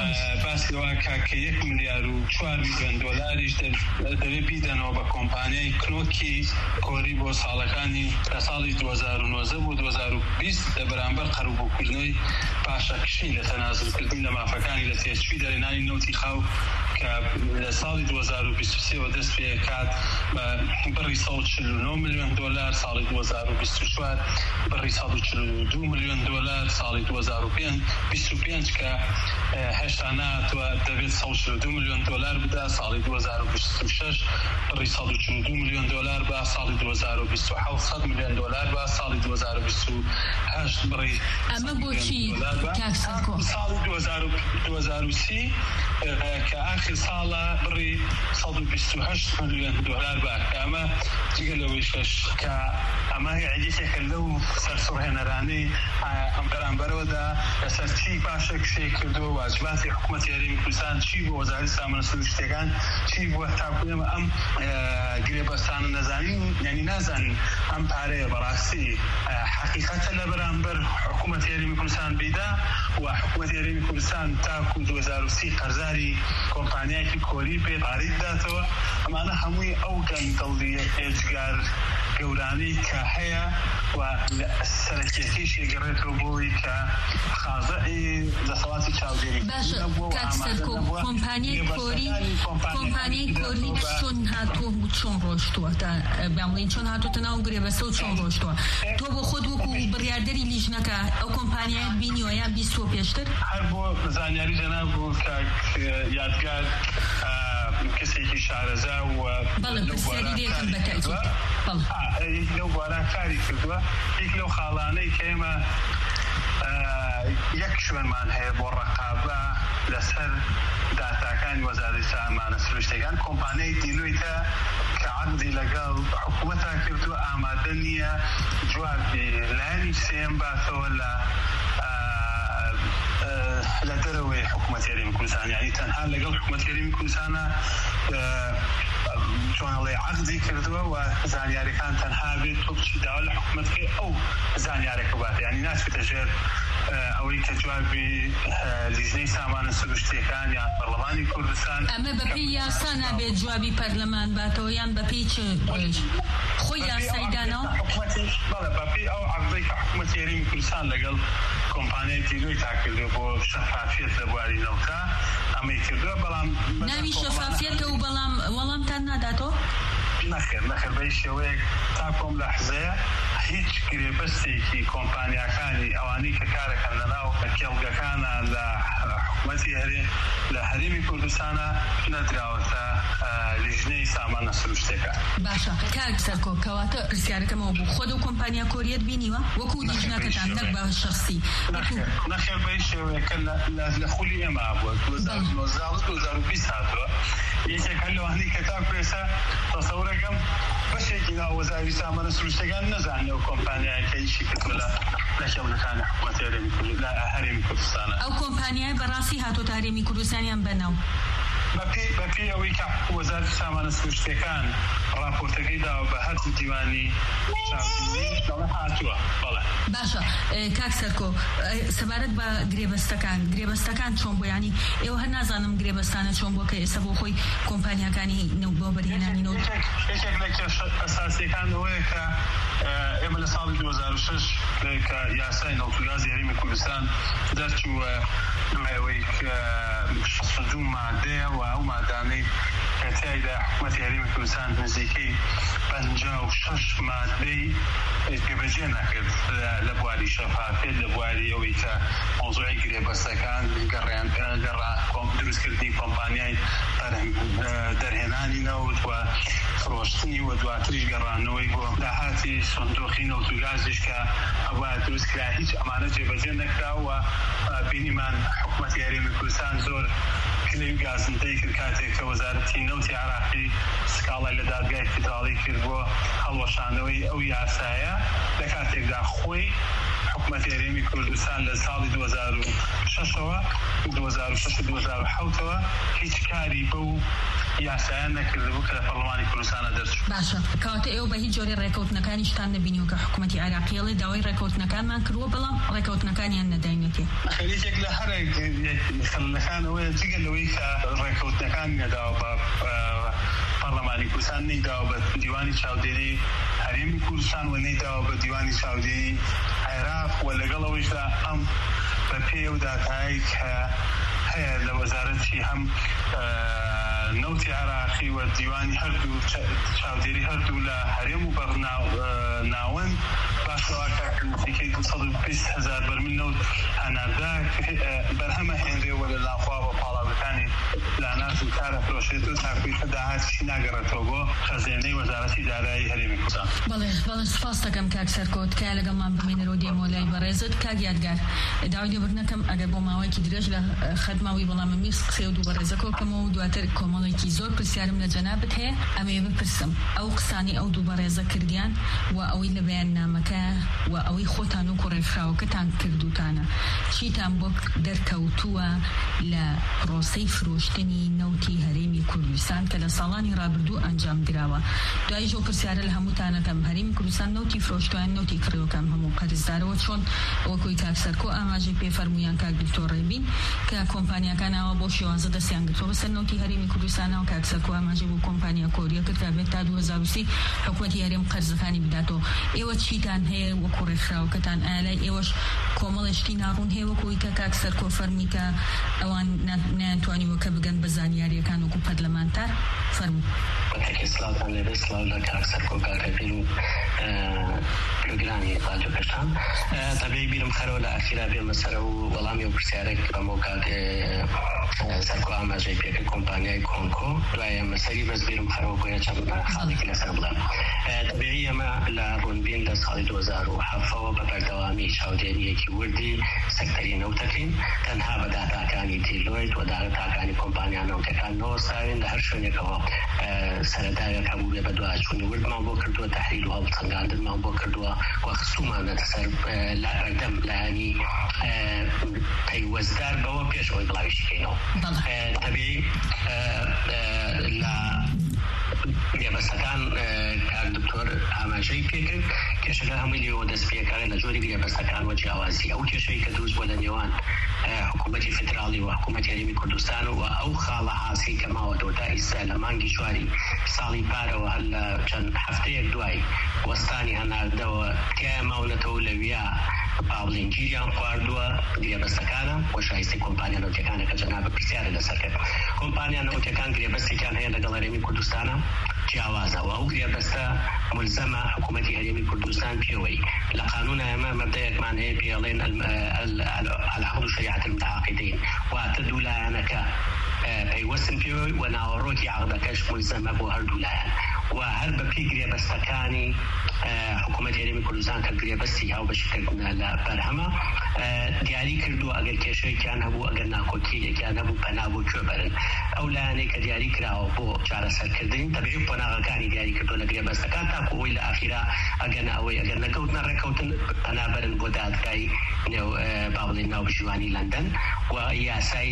باسی واکە کە یەک ملیار و چوار میلیۆن دۆلاریش دەوێت بیدەنەوە بە کۆمپانیای کنۆکی کۆری بۆ ساڵەکانی لە ساڵی دوو هەزار و نۆزدە بۆ دوو هەزار و بیست لە بەرامبەر قەرەبووکردنەوەی پاشەکشی لە تەنازڵکردن لە مافەکانی لە تێچووی دەرهێنانی نەوتی خاو کە لە ساڵی دوو هەزار و بیست و سێ دەست پێ کات بە بڕی سەد و چل و نۆ میلیۆن دۆلار، ساڵی دوو هەزار و بیست و چوار بڕی سەد و چل و دوو میلیۆن دۆلار، ساڵی دوو هەزار و بیست و پێنج کە هێشتا نهاتووە دەبێت سەد و چل و دوو میلیۆن دۆلار بدا، ساڵی دوو هەزار و بیست و شەش بڕی سەد و چل و دوو میلیۆن دۆلار بە، ساڵی دوو هەزار و بیست و حەوت سەد میلیۆن دۆلار بە، ساڵی دوو هەزار و بیست و هەشت بڕی ئەمە بۆچی کاکسەکۆ ساڵی دوو هەزار و سی کە ئاخر ساڵە بڕی سەد و بیست و هەشت میلیۆن دۆلار بە، کە ئەمە جگە لەوەیشەش کە ئەمە عیدێکێکە لەو سەرسوڕهێنەرانەی ئەم بەرامبەرەوەدا لەسەر چی پاشە کشەی کردووە، واجباتی حکوومەتی هەرێمی کوردستان چی بۆ وەزارەتی سامانە سروشتیەکان چی بووە، تاکوێمە ئەم گرێبەستانە نەزانین، یعنی نازانین ئەم پارەیە بەڕاستی حقیقەتە لە بەرامبەر حکوومەتی هەرێمی کوردستان بیدا و حکوومەتی هەرێمی کوردستان تاکو دوو هەزار و سی قەرزاری کۆمپانیایەکی کۆری پێ پارەی بداتەوە. ئەمانە هەمووی ئەو گەندەڵی ئێجگار گەورانەی کە هەیە و سەرەکیەکەیش ئەگەڕێتەوە بۆی کە خازەئی دەسەڵاتی چاودێری باشە کاکسەرکۆ کۆمپانیای کۆری کۆمپانیای کۆری چۆن هاتووە و چۆن ڕۆشتووە تا بڵین چۆن هاتووەتە ناو گرێبەستە و چۆن ڕۆشتووە؟ تۆ بۆ خۆت وەکو بڕیاردەری لیژنەکە ئەو کۆمپانیای بینیوە یان بیستووە پێشتر؟ هەر بۆ زانیاری جەناب بوو کاک یادگار کەسێکی شارەزا و بەڵێ پرسیاری لێکم بەتەکید لەو باران کاری کردووە. یەک لەو خاڵانەی کە ئێمە یەک شوێنمان هەیە بۆ ڕقابە لەسەر داتاکانی وەزارەتی سامانە سروشتیەکان، کۆمپانیای دیلۆیتە کە عەقدی لەگەڵ حکوومەتا کردووە ئامادە نییە جوابی لایەنی سێم باتەوە لە لە دەرەوەی حکوومەتی هەرێمی کوردستان، یعنی تەنها لەگەڵ حکوومەتی هەرێمی کوردستانە چۆنەڵێ عەقدی کردووە و زانیاریەکان تەنها بێت تۆ بچی داوا لە حکوومەتکەی ئەو زانیارێکە باتە، یعنی ناچێتە ژێر ئەوەی کە جوابی لیژنەی سامانە سروشتیەکان یان پەرلەمانی کوردستان. ئەمە بەپێی یاسا نابێت جوابی پەرلەمان باتەوە یان بەپێی چ خۆی یاسای دانەوە؟ بەڵێ بەپێی ئەو عەقدەی کە حکوومەتی هەرێمی کوردستان لەگەڵ کۆمپانیای دیلۆی تا کردووە بۆ شەفافیەت لە بواری نەوتا ئەمەی کردووە، بەڵام ناوی شەفافیەتە و بەڵام وەڵامتان ناداتەوە؟ نەخێر نەخێر بەی شێوەیەک تا کۆم لە حزەیە هیچ گرێبەستێکی کۆمپانیاکانی ئەوانەی کە کارەکەن لەناو کێڵگەکانە لە حکوومەتی هەرێ لە هەرێمی کوردستانە نەدراوەتە لیژنەی سامانە سروشتیەکان. باشە کاکسەرکۆ کەواتە پرسیارەکەمەوە بوو خۆ ئەو کۆمپانیا کۆریەت بینیوە وەکو لیژنەکەتان نەک بە شەخسی؟ نەخێر بەی شێوەیەکە لە خولی ئێمە بووە دوو هەزار و نۆزدە دوو هەزار و بیست هاتووە. یەکێک هەر لەوانەی کە تاکو ئێستا تەسەوورەکەم بەشێکی ناو وەزارەتی سامانە سروشتیەکان نەزانێ ئەو کۆمپانیایە کە ئیشی کردووە لە کێڵگەکانی حکوومەتی هەرێمی کوردستانە. ئەو کۆمپانیای بەڕاستی هاتۆتە هەرێمی کوردستانیان بەناو بەپێی ئەوەی کە وەزارەتی سامانە سروشتیەکان راپۆرتەکەی داوە بە هەردوو دیوانی چاودێری هاتووە. بەڵێ باشە کاکسەرکۆ سەبارەت بە گرێبەستەکان گرێبەستەکان چۆن بۆ ینی ئێوە هەر نازانم گرێبەستانە چۆن بۆ کە ئێستا بۆ خۆی کۆمپانیاکانی بۆ بەرهێنانی نەوت یەکێک لە ئەساسیەکان ئەوەیە کە ئێمە لە ساڵی دوو هەزار و شەش کە یاسای نەوت و گازی هەرێمی کوردستان دەرچووە دوایەوەی کە شەست و دوو مادەیە و ئەو مادانەی کە تیایدا حکوومەتی هەرێمی کوردستان نزیکەی پەنجا و شەش مادەی گەبەجێ نەکرد لە بواری شەفافیت، لە بواری ئەوەی کە مۆزوعی گرێبەستەکان گەڕیان گەڕا دروستکردنی کۆمپانیای دەرهێنانی نەوت و فرۆشتنی و دواتریش گەڕانەوەی بۆ داهاتی سندۆقی نەوت و گازیش کە ئەوە دروستکرا هیچ ئەمانە جێبەجێ نەکراوە. بینیمان حکوومەتی هەرێمی کوردستان زۆر کلەی گازندەی کرد کاتێک کە وەزارەتی نەوتی عراقی سکاڵای لە دادگای فیدراڵی کرد بۆ هەڵوەشانەوەی ئەو یاسایە لە کاتێکدا خۆی حکومەتی هەرێمی کوردستان لە ساڵی دوو هەزار و شەشەوە دوو هەزار و شەش و دوو هەزار و حەوتەوە هیچ کاری بەو یاسایان نەکردبوو کە لە پەرلەمانی کوردستانە دەرچوو. باشە کەواتە ئێوە بە هیچ جۆرە ڕێکەوتنەکانیشتان نەبینیوە کە حکومەتی عێراقیڵی داوای ڕێکەوتنەکانمان کردووە بەڵام ڕێکەوتنەکانیان نەداینەتێ. خەریکێک لە هەر خەلەکانەوەی جگە لەوەی کە ڕێکەوتنەکان نەداوە بە پەرلەمانی کوردستان نەیداوە بە دیوانی چاودێری هەرێمی کوردستان و نەیداوە بە دیوانی چاودێری عێراق و لەگەڵەوەیشدا ئەم بە پێ و داتایی کە هەیە لە وەزارەتی هەم نەوتی عێراقی و دیوانی هەردوو چاودێری هەردوو لە هەرێم و بەرناوەند باشەوە کاکەنسیکەی دووسەد و بیست هەزار بەرمیل نەوت هەناردا بەرهەمە هێنرێەوە لە ناوخوا بە پاڵاوەکانی لاناس و کارە فرۆشێت و تاکویتە داهاتشی ناگەڕێتەوە بۆ خەزێنەی وەزارەتی دارایی هەرێمی کوردستان. بەڵێ بەڵێ سپاس دەکەم کاک سەرکۆت کە لەگەڵمان بمێنەرەوە دێمەوە لای بەڕێزت کاک یادگار داوای لێبوردنەکەم ئەگەر بۆ ماوەیەکی درێژ لە خەدماوی وەڵامە میرس قسەی و دوو بەڕێزەکەوکەمەوە و دواتر کۆمەڵێکی زۆر پرسیارم لە جەنابەت هەیە ئەمێ بپرسم ئەو قسانی ئەو دوو بەڕێزە کردیان و ئەوەی لە بەیاننامەکە و ئەوەی خۆتان و کوڕێکخراوەکەتان کردوتانە چیتان بۆ دەرکەوتووە لە پرۆسەی فرۆشتنی نەوتی هەرێمی کوردستان کە لە ساڵانی ڕابردوو ئەنجام دراوە. دوای ژۆ پرسیارە لە هەمووتانەکەم هەرێمی کوردستان نەوتی فرۆشتوان نەوتی کڕێوەکەم هەموو قەرزدارەوە چۆن وەکوی کاک سەرکۆ ئاماژەی پێ فەرموویان کاک دکتۆر ڕێبین کە کۆمپانیاکانەوە بۆ شێوازە دەستیان گرتووە بەسەر نەوتی هەرێمی کوردستانەوە کاک سەرکۆ ئاماژەی بۆ کۆمپانیا کۆریە کرد تا بێت تا دوو هەزار و سی حکومەتی هەرێم قەرزەکانی بداتەوە. ئێوە چیتان هەیە وەکو ڕێکخراوەکەتان ئالای ئێوەش کۆمەڵێشتی ناڕوون هەیە وەکوی کە کاک سەرکۆ فەرمی کە ئەوان نەیانتوانیوە کە بگەن بە زانیاریەکان وەکو پەرلەمانتار فەرموو. سلااوان لێبێ سلااو لە کاک سەرکۆ کاکەبیر و پرۆگرامی ڕادیۆ کەشتان تەبێی بیرم خەرەوە لە ئەخیرا بێمە سەرە و وەڵامی و پرسیارێک بەمۆ کاک سەرکۆ ئاماژەی پێکرد کۆمپانیای کۆنکۆ دوایە مەسەری بەس بیرم خەرەوە بۆیە چەند خاڵێکی لەسەر بڵێم. تەبێی ئەمە لە ڕوونبین لە ساڵی دوو هەزار و هەفتەوە بە بەردەوامی چاودێریەکی وردی سەکتەری نەوتەکەین تەنها بە داتاکانی دیلۆیت و داتاکانی کۆمپانیا نەوتەکان نەوەستاوین لە هەر شوێنێکەوە سەرەتایەک هەبوو بە دوایچوونی وردمان بۆ کردووە تەحلیل و هەڵبجەنگاندنمان بۆ کردووە و خستومانەتە سەر بەردەم لایەنی پەیوەستدار بەوە پێش ئەوەی بڵاویشکەینەوە. تەبێی لە گرێبەستەکان کاک دکتۆر ئاماژەی پێکرد کێشەکە هەمووی لێەوە دەست پێکارە لە جۆری گرێبەستەکان و جیاوازی ئەو کێشەی کە دروست بووە لە نێوان حکوومەتی فدراڵی و حکوومەتی هەرێمی کوردستان و ئەو خاڵە حاسی کە ماوە دۆتا ئیستا لە مانگی چواری ساڵی پارەوە هەر لە چەند هەفتەیەک دوای وەستانی هەناردەوە تایە ماونەتەوە لەویا باڵێنگیریان خواردووە گرێبەستەکانە بۆ شایستی کۆمپانیا نەوتەکانە کە جەنابە پرسیارە لەسەر کرد. کۆمپانیا نەوتەکان گرێبەستێکیان هەیە لەگەڵ هەرێمی کوردستانە جیاوازەوە ئەو گرێبەستە ملزەمە حکوومەتی هەرێمی کوردستان پێوەی لە قانون ئێمە مەبدەیەکمان هەیە پێڵێن العقد و شریعة المتعاقدین واتە دوو لایەنەکە پەیوەستن پێوەی و ناوەڕۆکی عەقدەکەش ملزەمە بۆ هەردوو لایەن و هەر بە پێی گرێبەستەکانی حکوومەتی هەرێمی کوردستان کە گرێبەستی هاوبەشکردنە لە بەرهەمە دیاری کردووە ئەگەر کێشەیەکیان هەبوو ئەگەر ناکۆکیەکیان هەبوو پەنا بۆ کوێ بەرن ئەو لایەنەی کە دیاری کراوە بۆ چارەسەرکردنی تەبێی پۆناغەکانی دیاری کردووە لە گرێبەستەکان تاکو ئەوەی لە ئاخیرا ئەگەن ئەوەی ئەگەر نەکەوتنە ڕێکەوتن پەنابەرن بۆ دادگای با بڵێن ناوبژیوانی لەندەن و یاسای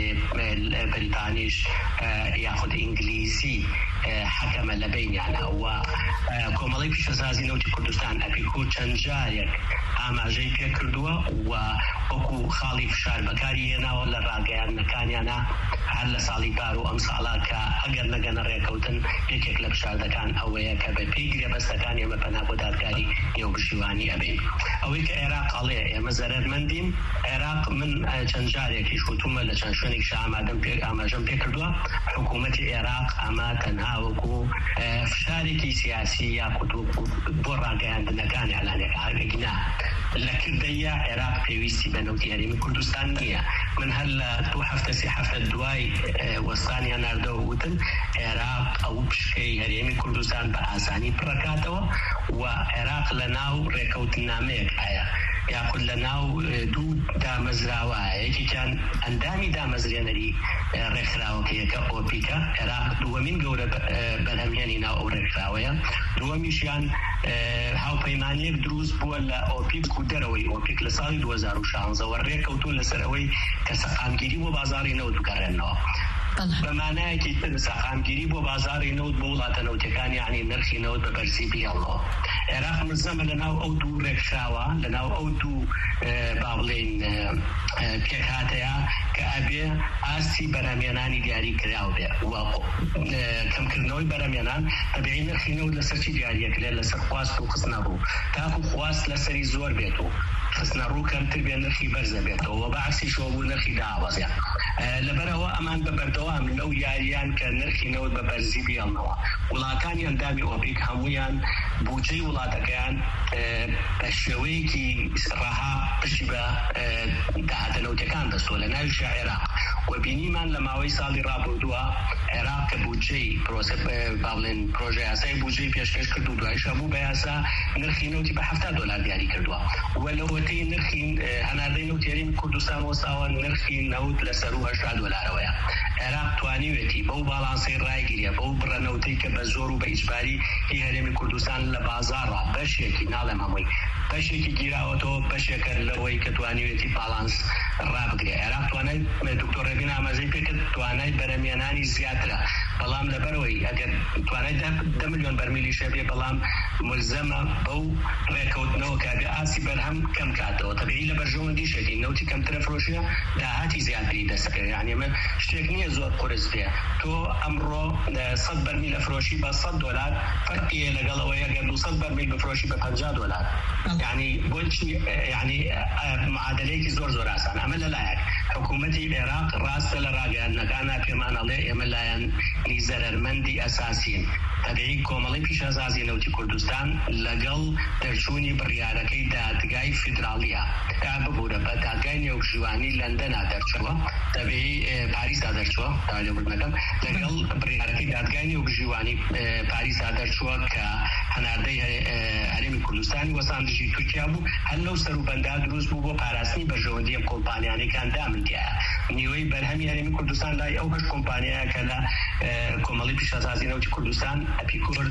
بریتانیش یاخود ئینگلیزی حەکەمە لە بینیانە و کۆمەڵی پیشەسازی نەوتی کوردستان ئەپیکو چەند جارێک ئاماژەی پێ کردووە و وەکو خاڵی فشار بەکاری هێناوە لە ڕاگەیاندنەکانیانە هەر لە ساڵی پار و ئەم ساڵا کە ئەگەر نەگەنە ڕێکەوتن یەکێک لە فشاردەکان ئەوەیە کە بە پێی گرێبەستەکان ئێمە پەنا بۆ دادگاری نێوبژیوانی ئەبین. ئەوەی کە عێراق ئەڵێ ئێمە زەرەرمەندین عێراق من چەند جارێکیش وتومە لە چەند شوێنێکیش ئامادەم پێ ئاماژەم پێ کردووە حکوومەتی عێراق ئەمە تەنها وەکو فشارێکی سیاسی یاخود بۆ ڕاگەیاندنەکانی ئەلانێک هەرێکنا لە کردەیە عێراق پێویستی بە نەوتی هەرێمی کوردستان نییە. من هەر لە دوو هەفتە سێ هەفتە دوای وەستانیان ناردەوە وتن عێراق ئەو پشکەی هەرێمی کوردستان بە ئاسانی پڕەکاتەوە و عێراق لە ناو ڕێکەوتنامەیەک ئایا یا كلنا دو دامزراوه یکی کان اندامی دامزرێنەری ڕێکخراوەکەیەکە ئۆپیکە عێراق دووەمین گەورە بەرهەمهێنی ناو ئەو ڕێکخراوەیە. دووەمیشیان هاوپەیمانیەک دروست بووە لە ئۆپیک و دەرەوەی ئۆپیک لە ساڵی دوو هەزار و شانزە و ڕێکەوتون لەسەر ئەوەی کە سەقامگیری بۆ بازاڕی نەوت بکارێنەوە. بەمانایەکی تر سەقامگیری بۆ بازاڕی نەوت بۆ وڵاتە نەوتەکان یعنی نرخی نەوت بە بەرزی بهێڵنەوە. عێراق مزەمە لەناو ئەو دوو ڕێکخراوە لەناو ئەو دوو با بڵێن پێکهاتەیە کە ئەبێ ئاستی بەرهەمهێنانی دیاری کراو بێ و کەمکردنەوەی بەرهەمهێنان تەبیعی نرخی نەوت لەسەر چی دیاریەکرێت؟ لەسەر خواست و خستنە ڕوو تاکو خواست لەسەری زۆر بێت و خستنە ڕوو کەمتر بێ نرخی بەرزە بێتەوە و بەعکسیشەوە بوو نرخی داوەزیان. لەبەرەوە ئەمان بەبەردەوام لەو یاریان کە نرخی نەوت بە بەرزی بێڵنەوە. وڵاتانی ئەندامی ئۆپیک هەمویان بودجەی وڵاتەکەیان بە شێوەیەکی ڕەها پشتی بە داهاتە نەوتەکان دەستۆ لە ناویشە عێراق و بینیمان لە ماوەی ساڵی ڕابردووە عێراق کە بودجەی پرۆسە با بڵێن پرۆژە یاسای بودجەی پێشکەش کرد و دواییشە بوو بە یاسا نرخی نەوتی بە هەفتاد دۆلار دیاری کردووە و لە وەتەی نرخی هەناردەی نەوت هێرمی کوردستان وەساوە نرخی نەوت لەسەر و هەژدە دۆلارەوەیە. عێراق توانیوێتی بەو باڵانسەی ڕایگیریە بەو بڕەنەوتەی کە بە زۆر و بە ئیجباری هی هەرێمی کوردستان لە بازاڕە بەشێکی ناڵێم هەمووی بەشێکی گیراوەتەوە بەشێکە لەوەی کە توانیوێتی باڵانس ڕابگرێ. عێراق توانای دکتۆر ڕێبین ئاماژەی پێکرد توانای بەرهەمهێنانی زیاترە بەڵام لەبەرەوەی ئەگەر توانای دە ملیۆن بەرمیلی شەبێ بەڵام ملزەمە بەو ڕێکەوتنەوە کە بێ ئاسی بەرهەم کەم کاتەوە تەبیعی لە بەرژەوەندی شەکی نەوتی کەمترە فرۆشیە داهاتی زیاتری دەسەکەوێت یعنی ئەمە شتێک نییە زۆر قورس بێ. تۆ ئەمڕۆ سەد بەرمیل لە فرۆشی بە سەد دۆلار فەرقیە لەگەڵەوەی ئەگەر دووسەد بەرمیل بفرۆشی بە پەنجا دۆلار یعنی بۆچی یعنی معادلەیەکی زۆر زۆر ئاسان. ئەمە لەلایەک حکوومەتی عێراق ڕاستە لە ڕاگەیاندنەکانە پێمان ئەڵێ ئێمە لایەن زەرەرمەندی ئەساسین. تەبیعی کۆمەڵی پیشەسازی نەوتی کوردستان لەگەڵ دەرچوونی بڕیارەکەی دادگای فیدراڵیە تا ببوورە بە دادگای نێوکشیوانی لەندەنا دەرچووە تەبیعی پاریسا دەرچووە تا لێبوردنەکەم لەگەڵ بڕیارەکەی دادگای نێوکشیوانی پاریسا دەرچووە کە هەناردەی هەرێمی کوردستانی وەساندژی تورکیا بوو هەر لەو سەروبەندا دروست بوو بۆ پاراستنی بەرژەوەندی ئەم کۆمپانیانەکان دامنتیایە. نیوەی بەرهەمی هەرێمی کوردستان لای ئەو هەشت کۆمپانیایە کە لە کۆمەڵی پیشەسازی نەوتی کوردستان ئەپیکۆر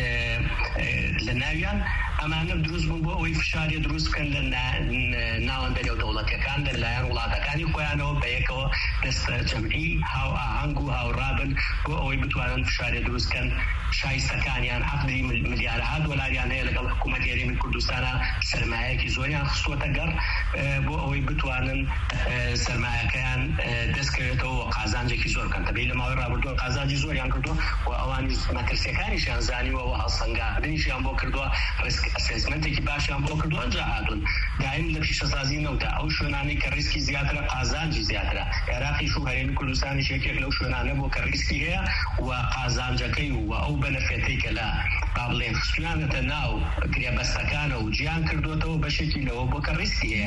لە ناویان ئەمانە دروست بوون بۆ ئەوەی فشاری دروست بکەن لە ناوەندە نێو دەوڵەتەکان لەلایەن وڵاتەکانی خۆیانەوە بەیەکەوە دەستە جەمعی هاو ئاهەنگ و هاوڕابن بۆ ئەوەی بتوانن فشاری دروست بکەن شایستەکانیان عەقدی ملیارەها دۆلاریان هەیە لەگەڵ حکوومەتی هەرێمی کوردستانە سەرمایەکی زۆریان خستووەتە گەڕ بۆ ئەوەی بتوانن سەرمایەکەیان دەستکەوێتەوە و قازانجێکی زۆر بکەن. تەبیعی لە ماوەی ڕابردووە قازانجی زۆریان کردووە و ئەوانی مەترسیەکانیشیان زانیوە و هەڵسەنگاندنیشیان بۆ کردووە ڕیسک ئەسێسمنتێکی باشیان بۆ کردووە ئەنجا هاتوون دایم لە پیشەسازی نەوتە ئەو شوێنانەی کە ریسکی زیاترە قازانجی زیاترە. عێراقیش و هەرێمی کوردستانیش یەکێک لەو شوێنانە بۆ کە ریسکی هەیە و قازانجەکەی و ئەو بەنەفێتەی کە لە با بڵێن خستویانەتە ناو گرێبەستەکانە و جیان کردوێتەوە بەشێکی لەوە بۆ کە ریسکی هەیە.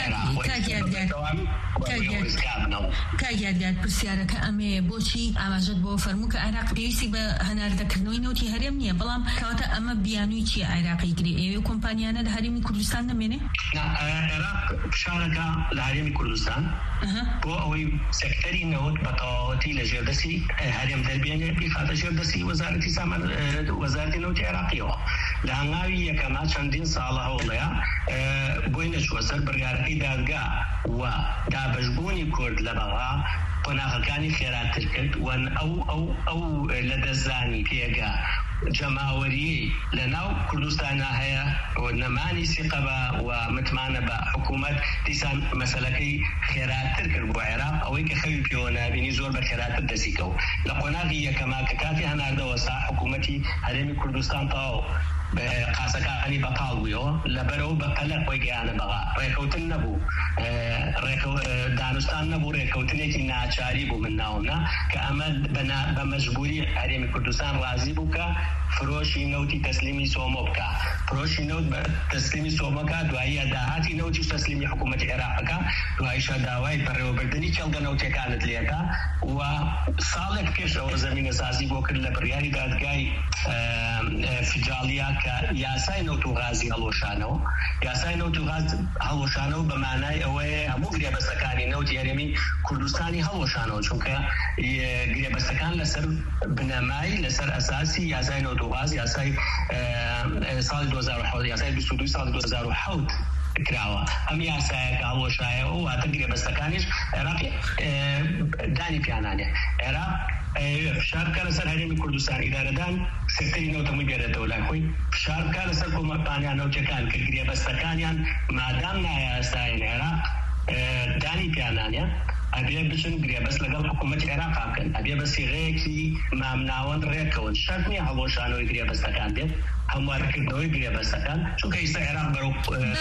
کاگیاردیار پرسیارەکە ئەمەیە بۆچی ئاماژەت بۆ فەرموو کە عێراق پێویستی بە هەناردەکردنەوەی نەوتی هەرێم نییە بەڵام کەواتە ئەمە بیانووی چیە عێراقی گرێ ئێوێ کۆمپانیانە لە هەرێمی کوردستان دەمێنێ؟ عێراق فشارەکە لە هەرێمی کوردستان بۆ ئەوەی سێکتەری نەوت بە تەواوەتی لە ژێردەستی هەرێم دەربێنێ بیخاتە ژێردەستی وەزارەتی سامان وەزارەتی نەوتی عێراقیەوە. لە هەنگاوی یەکەما چەندین ساڵە هەوڵەیە بۆی نەچووە سەر بڕیارەکەی دادگا و دابەشبوونی کورد لە بەغا قۆناغەکانی خێراتر کرد و ئەو ئەو ئەو لە دەستزانی پێگا جەماوەری لە ناو کوردستانە هەیە و نەمانی سیقە بە و متمانە بە حکوومەت دیسان مەسەلەکەی خێراتر کرد بۆ عێراق ئەوەی کە خەوی پێوە نابینی زۆر بە خێراتر دەسیکەوت. لە قۆناغی یەکەما کە کاتی هەناردەوە سا حکوومەتی هەرێمی کوردستان تاو قاسەکانی بەتاڵ بوویەوە لەبەرەوە بە پەلە خۆی گەیانە بەغا ڕێکەوتن نەبوو دانوستان نەبوو ڕێکەوتنێکی ناچاری بوو من ناومنا کە ئەمە بە مەجبوری هەرێمی کوردستان ڕازی بوو کە فرۆشی نەوتی تەسلیمی سۆمۆ بکە فرۆشی نەوت بە تەسلیمی سۆمەکە دوایی داهاتی نەوتی تەسلیمی حکوومەتی عێراقەکە دواییشە داوای بەڕێوەبردننی کێڵگە نەوتەکانت لێکە و ساڵێک پێش ئەوە زەمینە سازی بۆ کرد لە بڕیاری دادگای فیدراڵیا کە یاسای نەوت و غازی هەڵۆشانەوە یاسای نەوت و غاز هەڵۆشانەوە بە مانای ئەوەیە هەموو گرێبەستەکانی نەوتی هەرێمی کوردستانی هەڵۆشانەوە چونکە گرێبەستەکان لەسەر بنەمای لەسەر ئەساسی یاسای نەوت و غاز یاسای ساڵی دو هەزار و حەوت یاسای بیست و دوو ساڵی دو هەزار و حەوت کراوە ئەم یاسایەکە هەڵۆشایەوە و واتە گرێبەستەکانیش عێراقی دانی پیانانێ عێراق فشار بکە لەسەر هەرێمی کوردستان ئیدارەدان سێکتەری نەوتەمەی بێرێتەوە لای خۆی فشار بکە لەسەر کۆمەپانیان نەوتەکان کە گرێبەستەکانیان مادام نایاساین عێراق دانی پیانانە ئەبێ بچن گرێبەست لەگەڵ حکوومەتی عێراق بکەن ئەبێ بە سیغەیەکی مامناوەند ڕێکەوەن شەرت نییە هەڵۆشانەوەی گرێبەستەکان بێت هەموارکردنەوەی گرێبەستەکان چونکە ئێستا عێراق بەرەو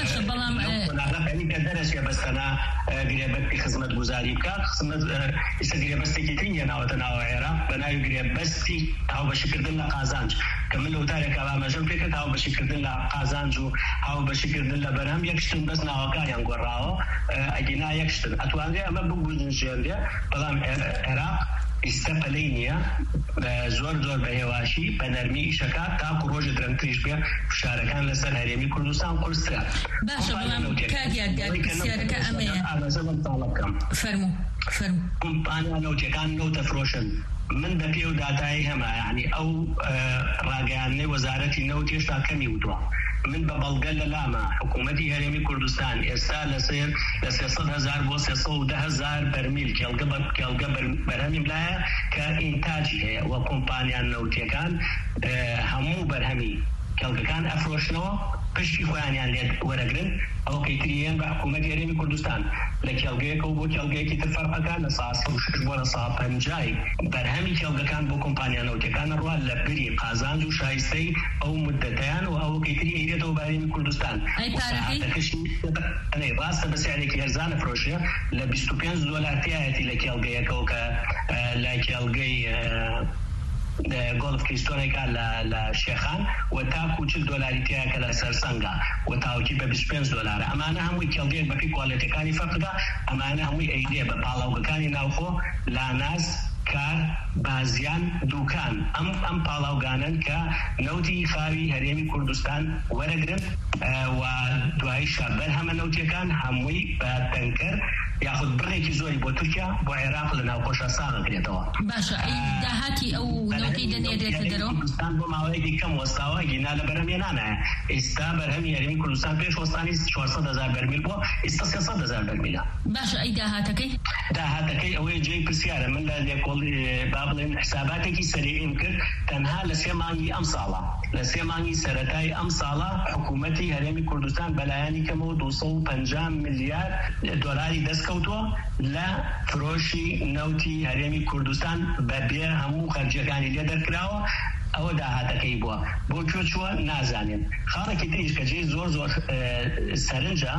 کە دەرەچێ بەستەنا گرێبەستی خزمەت گوزاری بکات ئێستا گرێبەستێکی تری هێناوەتە ناوە عێراق بە ناوی گرێبەستی هاوبەشکردن لە قازانج کە من لە وتارێک ئاماژەم پێ کرد هاوبەشکردن لە قازانج و هاوبەشکردن لە بەرهەم یەکشتن بەس ناوەکانیان گۆڕاوە ئەگینا یەکشتن ئەتوانرێ ئەمە بگوزنجێنرێ بەڵام عێراق ئێستا پەلەی نییە زۆر زۆر بە هێواشی بە نەرمی ئیشەکە تاکو ڕۆژە درەنگتریش بێ فشارەکان لەسەر هەرێمی کوردستان قورسرا باشە بەڵام کاریاگار پرسیارەکە ئەمەیە فەرموو فەرموو کۆمپانیا نەوتەکان نەوتە فرۆشن من بە پێ و داتایی هەمە یعنی ئەو ڕاگەیاندنەی وەزارەتی نەوت هێشتا کەمی وتووە من بە بەڵگە لە لامە حکوومەتی هەرێمی کوردستان ئێستا لەسێر لە سێسەد هەزار بۆ سێسەد و دە هەزار بەرمیل کێڵگە کێڵگە بەرهەمی لایە کە ئینتاجی هەیە وە کۆمپانیان نەوتیەکان هەموو بەرهەمی کێڵگەکان ئەفرۆشنەوە پشتی خۆیانیان لێ وەرەگرن ئەو کەیتریان بە حکوومەتی هەرێمی کوردستان لە کێڵگەیەکە و بۆ کێڵگەیەکی تر فەرقەکان لە سا سەد و شەش بۆ لە سا پەنجای بەرهەمی کێڵگەکان بۆ کۆمپانیا نەوتەکان ڕوا لە بری قازانج و شایستەی ئەو مدەتەیان و ئەو کەیتری ئەیرێتەوە بە هەرێمی کوردستان ڕاستە بە سیارێکی هەرزانە فرۆشیە لە بیست و پێنج دۆلار تایەتی لە کێڵگەیەکەوە کە لە کێڵگەی گۆڵف کریستۆنێکە لە شێخان و تاکو چل دۆلاری تایەکە لە سەرسەنگە و تاوەکی بە بیست و پێنج دۆلارە ئەمانە هەمووی کێڵگەیەک بەپی کواڵێتەکانی فەرقدا ئەمانە هەمووی ئەیدێ بە پاڵاوگەکانی ناوخۆ لاناز کار بازیان دوکان ئەم ئەم پاڵاوگانن کە نەوتی خاوی هەرێمی کوردستان وەرەگرن و دوای شەبەر هەمە نەوتیەکان هەمووی بە تەنکەر یاخود بڕێکی زۆری بۆ تورکیا بۆ عێراق لە ناوخۆشە ساغەکرێتەوە باشە داهاتی ئەو نەوتەی دەنێرێتە دەرەوە کوردستان بۆ ماوەیەکی کەم وەستاوە گینا لە بەرهەمێنانایە ئێستا بەرهەمی هەرێمی کوردستان پێش وەستانی چوارسەد هەزار بەرمیل بۆ ئێستا سێسەد هەزار بەرمیلە باشە ئەی داهاتەکەی داهاتەکەی ئەوەی جێی پرسیارە من لە لێکۆڵی با بڵێن حساباتێکی سەریعیم کرد تەنها لە سێ مانگی ئەم ساڵە لە سێ مانگی سەرەتای ئەم ساڵە حکوومەتی هەرێمی کوردستان بەلایانی کەمەوە دووسەد و پەنجا ملیار دۆلاری دەستکەوتووە لە فرۆشی نەوتی هەرێمی کوردستان بەبێ هەموو خەرجیەکانی لێ دەرکراوە ئەوە داهاتەکەی بووە بۆ کوێ چووە نازانێن خاڵێکی تریش کە جێی زۆر زۆر سەرنجە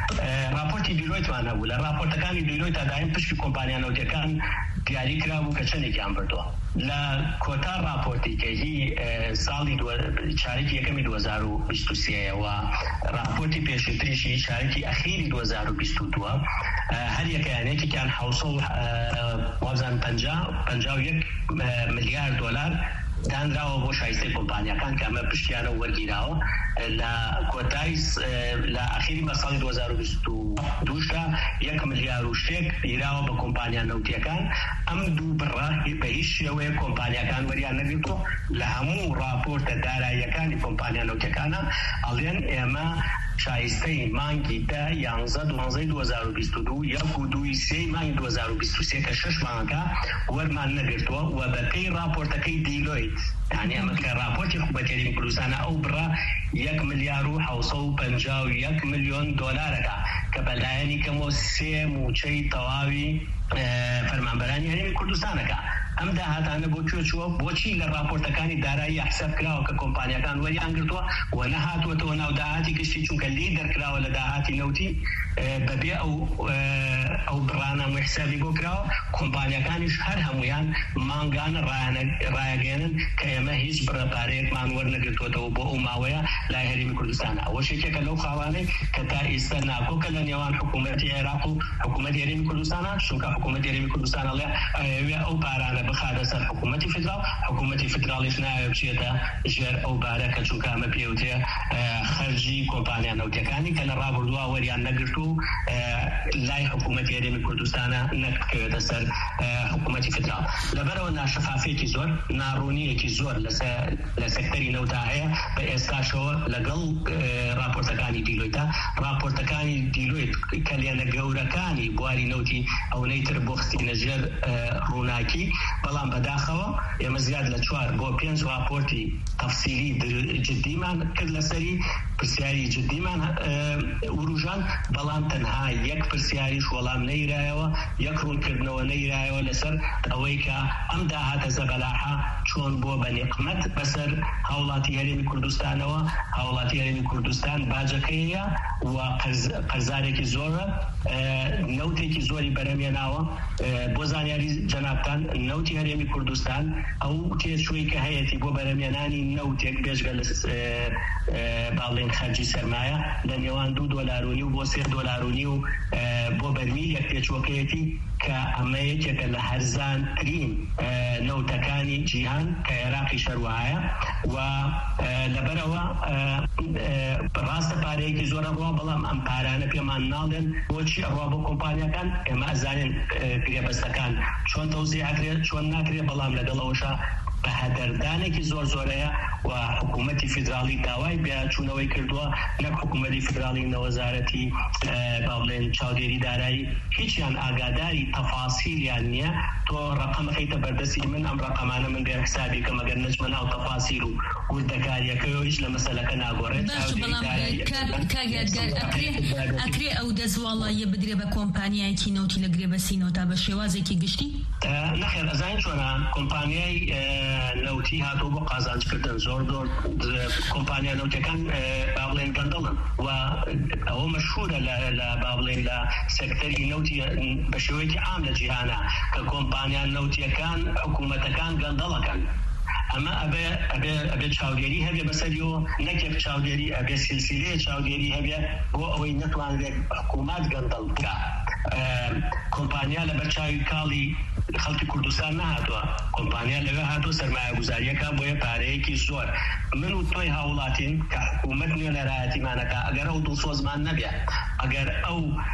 راپۆرتی دیلۆیتمان هەبوو لە راپۆرتەکانی دیلۆیت تا دایم پشتی کۆمپانیا نەوتەکان دیاری کرابوو کە چەندێکیان بردووە لە کۆتا راپۆرتی کە هی ساڵی چارەکی یەکەمی دو هەزار و بیست و سێەوە راپۆرتی پێشتریشی چارەکی ئەخیری دو هەزار و بیست و دووە هەر یەکەیانێکیان حوسە وازان پەنجا و یەک ملیار دۆلار دانراوە بۆ شایستەی کۆمپانیەکان کە ئەمە پشتیانە وەرگیراوە لە کۆتای لە ئەخیری مە ساڵی دو هەزار و بیست و دووشدا یەک ملیار و شتێک ئیراوە بە کۆمپانیا نەوتیەکان ئەم دوو بڕە بە هیچ شێوەیە کۆمپانیەکان وەریان نەگرتووە لە هەموو راپۆرتە داراییەکانی کۆمپانیا نەوتیەکانە ئەڵێن ئێمە شایستەی مانگی دا یانزە دوانزەی دو هەزار و بیست و دوو یەک و دووی سێی مانگی دو هەزار و بیست و سێ کە شەش مانگەکە وەرمان نەگرتووە و بەپێی راپۆرتەکەی دیلۆیت یعنی ئەمە کە راپۆرتی حکوومەتی هەرێمی کوردستانە ئەو بڕە یەک ملیار و حوسە و پەنجا و یەک ملیۆن دۆلارەکە کە بەلایەنی کەمەوە سێ موچەی تەواوی فەرمانبەرانی هەرێمی کوردستانەکە ئەم داهاتانە بۆ کوێ چووە بۆچی لە راپۆرتەکانی دارایی حساب کراوە کە کۆمپانیەکان وەریان گرتووە و نەهاتوەتەوە ناو داهاتی گشتی چونکە لێ دەرکراوە لە داهاتی نەوتی بەبێ ئەو ئەو بڕانە حسابی بۆ کراوە کۆمپانیەکانیش هەر هەمویان مانگانە ڕایەگەێنن کە ئێمە هیچ بڕەپارەیەکمان وەرنەگرتوەتەوە بۆ ئەو ماوەیە لای هەرێمی کوردستانە. ئەوە شێکێکە لەو خاوانەی کە تا ئێستا ناکۆکە لە نێوان حکوومەتی عێراق و حکوومەتی هەرێمی کوردستانە، چونکە حکوومەتی هەرێمی کوردستان ئەڵێ ئەوێ ئەو پارانە بخاتە سەر حکوومەتی فدرال، حکوومەتی فدرالیش ناوێ بچێتە ژێر ئەو بارە کە چونکە ئەمە پێوتێ خەرجی کۆمپانیا نەوتەکانی کە لە ڕابردووە وەریان نەگرت و لای حکوومەتی هەرێمی کوردستانە نەکەوێتە سەر حکوومەتی فدرال. لەبەرەوە ناشەفافێکی زۆر، ناڕوونیەکی زۆر لە سەکتەری نەوتا هەیە بە ئێستاشەوە لەگەڵ راپۆرتەکانی دیلۆیتە. راپۆرتەکانی دیلۆیت کە لێنە گەورەکانی بواری نەوتی ئەوەی تر بۆ خستینە ژێر ڕووناکی، بەڵام بەداخەوە ئێمە زیاد لە چوار بۆ پێنج راپۆرتی تەفسیلی جدیمان کرد لەسەری پرسیاری جدیمان وروژان، بەڵام تەنها یەک پرسیاریش وەڵام نەیرایەوە، یەک ڕوونکردنەوە نەیرایەوە لەسەر ئەوەی کە ئەم داهاتە زەبەلاحە چۆن بۆ بە نێقمەت بەسەر هاوڵاتی هەرێمی کوردستانەوە. هاوڵاتی هەرێمی کوردستان باجەکەیە و قەرزارێکی زۆرە، نەوتێکی زۆری بەرەمێناوە. بۆ زانیاری جەنابتان نەوتی هەرێمی کوردستان ئەو تێچووی کە هەیەی بۆ بەرەمێنانی نەوتێک بێژگە لە باڵێن خەرجی سەرمایە لە نێوان دوو دۆلارونی و بۆ سێ دۆلارونی و بۆ بەرمیل یەک پێچووەکەیەتی کە ئەمە یەکێکە لە هەرزانترین نەوتەکانی جیهان کە عێراقی شەروایە و لەبەرەوە ڕاستە پارەیەکی زۆرە ڕوا، بەڵام ئەم پارانە پێمان ناڵێن بۆچی ئەڕوا بۆ کۆمپانیەکان. ئێمە ئەزانێن پێبەستەکان چۆن تەوزیع ئەکرێت چۆن ناکرێت، بەڵام لەگەڵەوەشە بە هەدەردانێکی زۆر زۆرەیە و حکوومەتی فدرالی داوای بێچوونەوەی کردووە، نەک حکوومەتی فدرالی نەوەزارەتی باڵێن چاودێری دارایی هیچیان ئاگاداری تەفاسیلیان نییە. تۆ ڕقەمەکەیتە بەردەستی من، ئەم ڕقەمانە من بێ حسابی کە مەگەر نەچمە ناو تەفاسیل و وردەکاریەکەیەوە هیچ لە مەسەلەکە ناگۆڕێت. ئەکرێ ئەو دەزواڵایە بدرێ بە کۆمپانیایەکی نەوتی لە گرێبەسی نەوتا بە شێوازێکی گشتی؟ نەخێر، ئەزانین چۆنە کۆمپانیای نەوتی هاتوو بۆ قازانجکردن. زۆر زۆر کۆمپانیا نەوتەکان باڵێن گەندەڵن و ئەوە مەشهورە لە باڵێن لە سەکتەری نەوتی بە شێوەیەکی عام لە جیهانە کە کۆمپانیا نەوتیەکان حکوومەتەکان گەندەڵەکان. ئەمە ئەبێ ئەبێ ئەبێ چاودێری هەبێ بەسەریەوە، نەکێک چاودێری ئەبێ سلسلەیە چاودێری هەبێ بۆ ئەوەی نەتوانرێت حکوومەت گەندەڵ بکە. کۆمپانیا لە بەرچاوی کاڵی خەڵکی کوردستان نهاتووە، کۆمپانیا لەوێ هاتووە سەرمایە گوزاریەکە بۆیە پارەیەکی زۆر. من و تۆی هاوڵاتین کە حکوومەت نوێنەرایەتیمانەکە ئەگەر ئەو دڵسۆزمان نەبێ، ئەگەر ئەو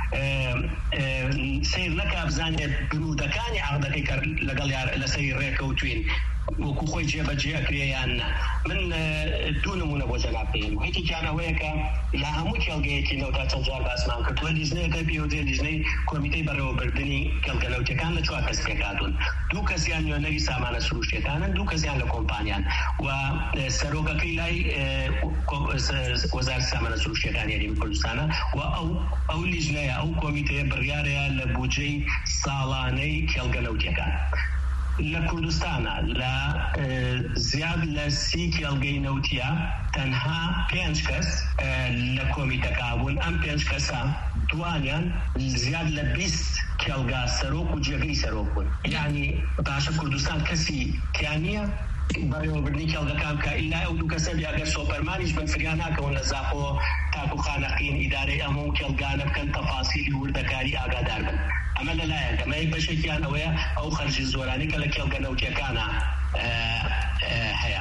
سیر نەکا بزانێت بنوودەکانی عەقدەکەی کە لەگەڵ لەسەری ڕێکەوتوین وەکو خۆی جێبەجێ ئەکرێیان نە. من دوو نمونە بۆ جەنابتێن. یەکێکیان ئەوەیە کە لە هەموو کێڵگەیەکی نەوتا چەند جار باسمان کردووە، لیژنەیەکە پێوتێ لیژنەی کۆمیتەی بەڕێوەبردننی کێڵگە نەوتەکان لە چوار کەس پێکاتون. دوو کەسیان نوێنەری سامانە سروشتەکانن، دوو کەسیان لە کۆمپانیان و سەرۆکەکەی لای وەزارەتی سامانە سروشتەکانی هەرێمی کوردستانە و ئەو ئەو لیژنەیە ئەو کۆمیتەیە بڕیارەیە لە بودجەی ساڵانەی کێڵگە نەوتەکان لە کوردستانە لە زیاد لە سی کێڵگەی نەوتیە تەنها پێنج کەس لە کۆمیتەکە بوون. ئەم پێنج کەسە دوانیان زیاد لە بیست کێڵگا سەرۆک و جێگەی سەرۆک بوون. یعنی باشە کوردستان کەسی تیانە بەڕێوەبردنی کێڵگەکان کە ئیلا ئەو دوو کەسە بیاگەر سۆپەرمانیش بن فریان ناکەون لە زاخۆ تاکو خانەقین ئیدارەی ئەمە کێڵگانە بکەن تەفاسیلی وردەکاری ئاگادار بن. ئەمە لەلایەن ئەمە یەک بەشێکیان ئەوەیە ئەو خەرجی زۆرانی کە لە کێڵگە نەوتیەکانە هەیە.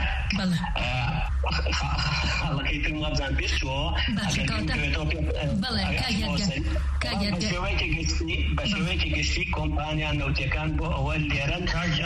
خاڵەکەی تر وابزان پێشتەوە بە شێوەیەکی گشتی کۆمپانیان نەوتیەکان بۆ ئەوە لێرەن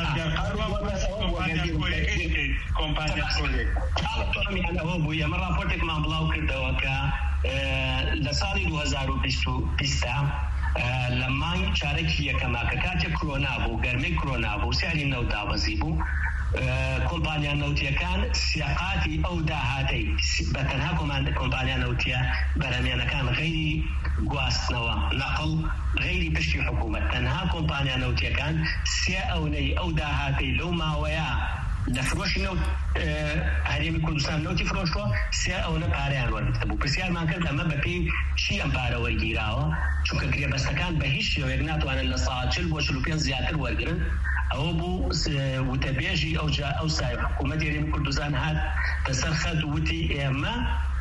ئەوە بووی. ئەمە راپۆرتێکمان بڵاو کردەوە کە لە ساڵی دوو هەزار و بیست لە مانگ چارەکی یەکەما کە کاتێک کۆرۆنا بوو، گەرمەی کۆرۆنا بوو، سیاری نەوت دابەزی بوو، کۆمپانیا نەوتیەکان سیاقاتی ئەو داهاتەی بە تەنها کۆمپانیا نەوتیە بەرهەمێنەکان غەیری گواستنەوە نەقڵ غەیری پشتی حکوومەت تەنها کۆمپانیا نەوتیەکان سێ ئەونەی ئەو داهاتەی لەو ماوەیە لە فرۆشی نەوت هەرێمی کوردستان نەوتی فرۆشتووە سێ ئەوە پارەیان وەرگرتە بوو. پرسیارمان کرد ئەمە بەپێی چی ئەم پارە وەرگیراوە، چونکە گرێبەستەکان بە هیچ شێوەیەک ناتوانن لە ساڵ چل بۆ چل و پێنج زیاتر وەرگرن. ئەوە بوو وتەبێژی ئەو جا ئەو سای حکوومەت هەرێمی کوردستان هات بەسەر خەت وتی ئێمە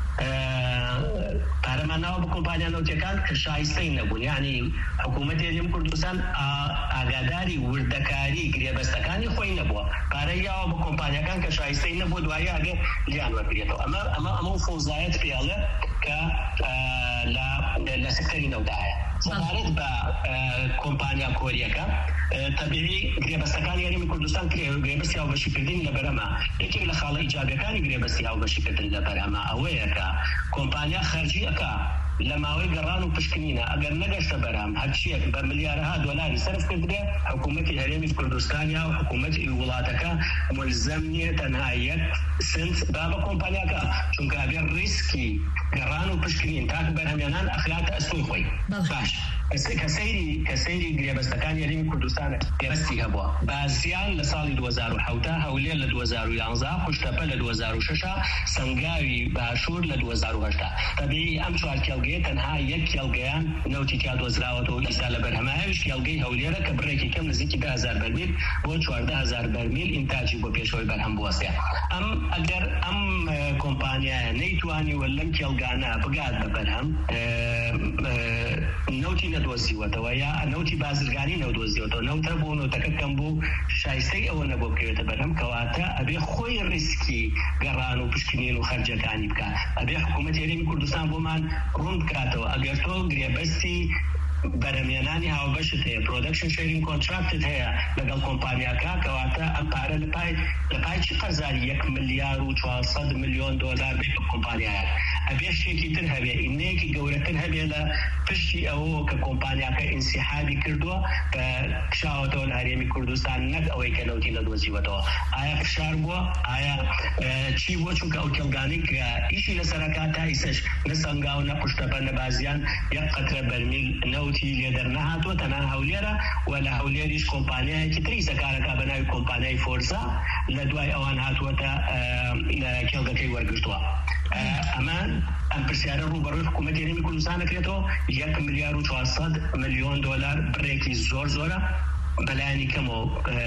پارەمان ناوە بە کۆمپانیا نەوتیەکان کە شایستەی نەبوون، یعنی حکوومەت هەرێمی کوردستان ئاگاداری وردەکاری گرێبەستەکانی خۆی نەبووە، پارەی یاوە بە کۆمپانیەکان کە شایستەی نەبوو دوایە ئەگە لیان وەرگرێتەوە. ئەمە ئەمە ئەمە فۆزایەت پێڵێ کە لە سەکتەری نەودایە. سەبارەت بە کۆمپانیا کۆریەکە تەبیعی گرێبەستەکانی هەرێمی کوردستان گرێبەستی هاوبەشیکردنی لە بەرهەمە یەکێک لە خاڵە ئیجابیەکانی گرێبەستی هاوبەشیکردن لە بەرهەمە ئەوەیە کە کۆمپانیا خەرجی ئەکا لە ماوەی گەڕان و پشکنینە ئەگەر نەگەشتە بەرهەم هەرچیەک بە ملیارەها دۆلاری سەرف کردرێ حکوومەتی هەرێمی کوردستانیا و حکوومەتی وڵاتەکە ملزەم نییە تەنها یەک سنت با بە کۆمپانیاکە، چونکە ئەبێ ڕیسکی گەڕان و پشکنین تاک بەرهەمێنان ئەخلاتە ئەستۆی خۆی. باش کە سەیری کە سەیری گرێبەستەکانی هەرێمی کوردستانە گرێبەستی هەبووە بازیان لە ساڵی دوو هەزار و حەوت هەولێر لە دوو هەزار و یانزە خوشتەپە لە دوو هەزار و شەش سنگاوی باشوور لە دوو هەزار و هەشت. تەبیعی ئەم چوار کێڵگەیە تەنها یەک کێڵگەیان نەوتی تیا دۆزراوەتەوە ئیستا لە بەرهەمایش کێڵگەی هەولێرە کە بڕێکی کەم نزیکی ده هەزار بەرمیل بۆ چواردە هەزار بەرمیل ئینتاجی بۆ پێشەوەی بەرهەم بوەستێ. ئەم ئەگەر ئەم کۆمپانیایە نەیتوانی وە لەم کێڵگانە بگات بە بەرهەم نەوتی نەدۆزیوەتەوە یا نەوتی بازرگانی نەودۆزیوەتەوە نەوتە بۆ نەوتەکە کەم بوو شایستەی ئەوە نەبوو بکەوێتە بەرهەم کەواتە ئەبێ خۆی ڕیسکی گەڕان و پشکنین و خەرجەکانی بکات. ئەبێ حکوومەتی هەرێمی کوردستان بۆمان ڕوون بکاتەوە ئەگەر تۆ گرێبەستی بەرهەمێنانی هاوبەشت هەیە پرۆدەکشن شێرینگ کۆنتراکتت هەیە لەگەڵ کۆمپانیاکە کەواتە ئەم پارە لە پای لە پای چی قەرزاری یەک ملیار و چوارسەد میلیۆن دۆلار بێت بە کۆمپانیایە. ئەبێ شتێکی تر هەبێ ئینەیەکی گەورەتر هەبێ لە پشتی ئەوە کە کۆمپانیاکە ئینسیحابی کردووە بە کشاوەتەوە لە هەرێمی کوردستان نەک ئەوەی کە نەوتی نەدۆزیوەتەوە. ئایا فشار بووە ئایا چی بووە چونکە ئەو کێڵگانەی کە ئیشی لەسەرەکە تا ئیسەش نە سەنگاو نە خوشتەپە نە بازیان یەک قەترە بەرمیل نەوتی لێدەر نەهاتوە تەنها هەولێرە و لە هەولێریش کۆمپانیایەکی تری سەکارەکە بە ناوی کۆمپانیای فۆرسا لە دوای ئەوان هاتووەتە کێڵگەکەی وەرگرتووە. ئەمە ئەم پرسیارە ڕوبەڕووی حکوومەتی هەرێمی کوردستان دەکرێتەوە یەک ملیار و چوارسەد میلیۆن دۆلار بڕێکی زۆر زۆرە بەلایانی کەمەوە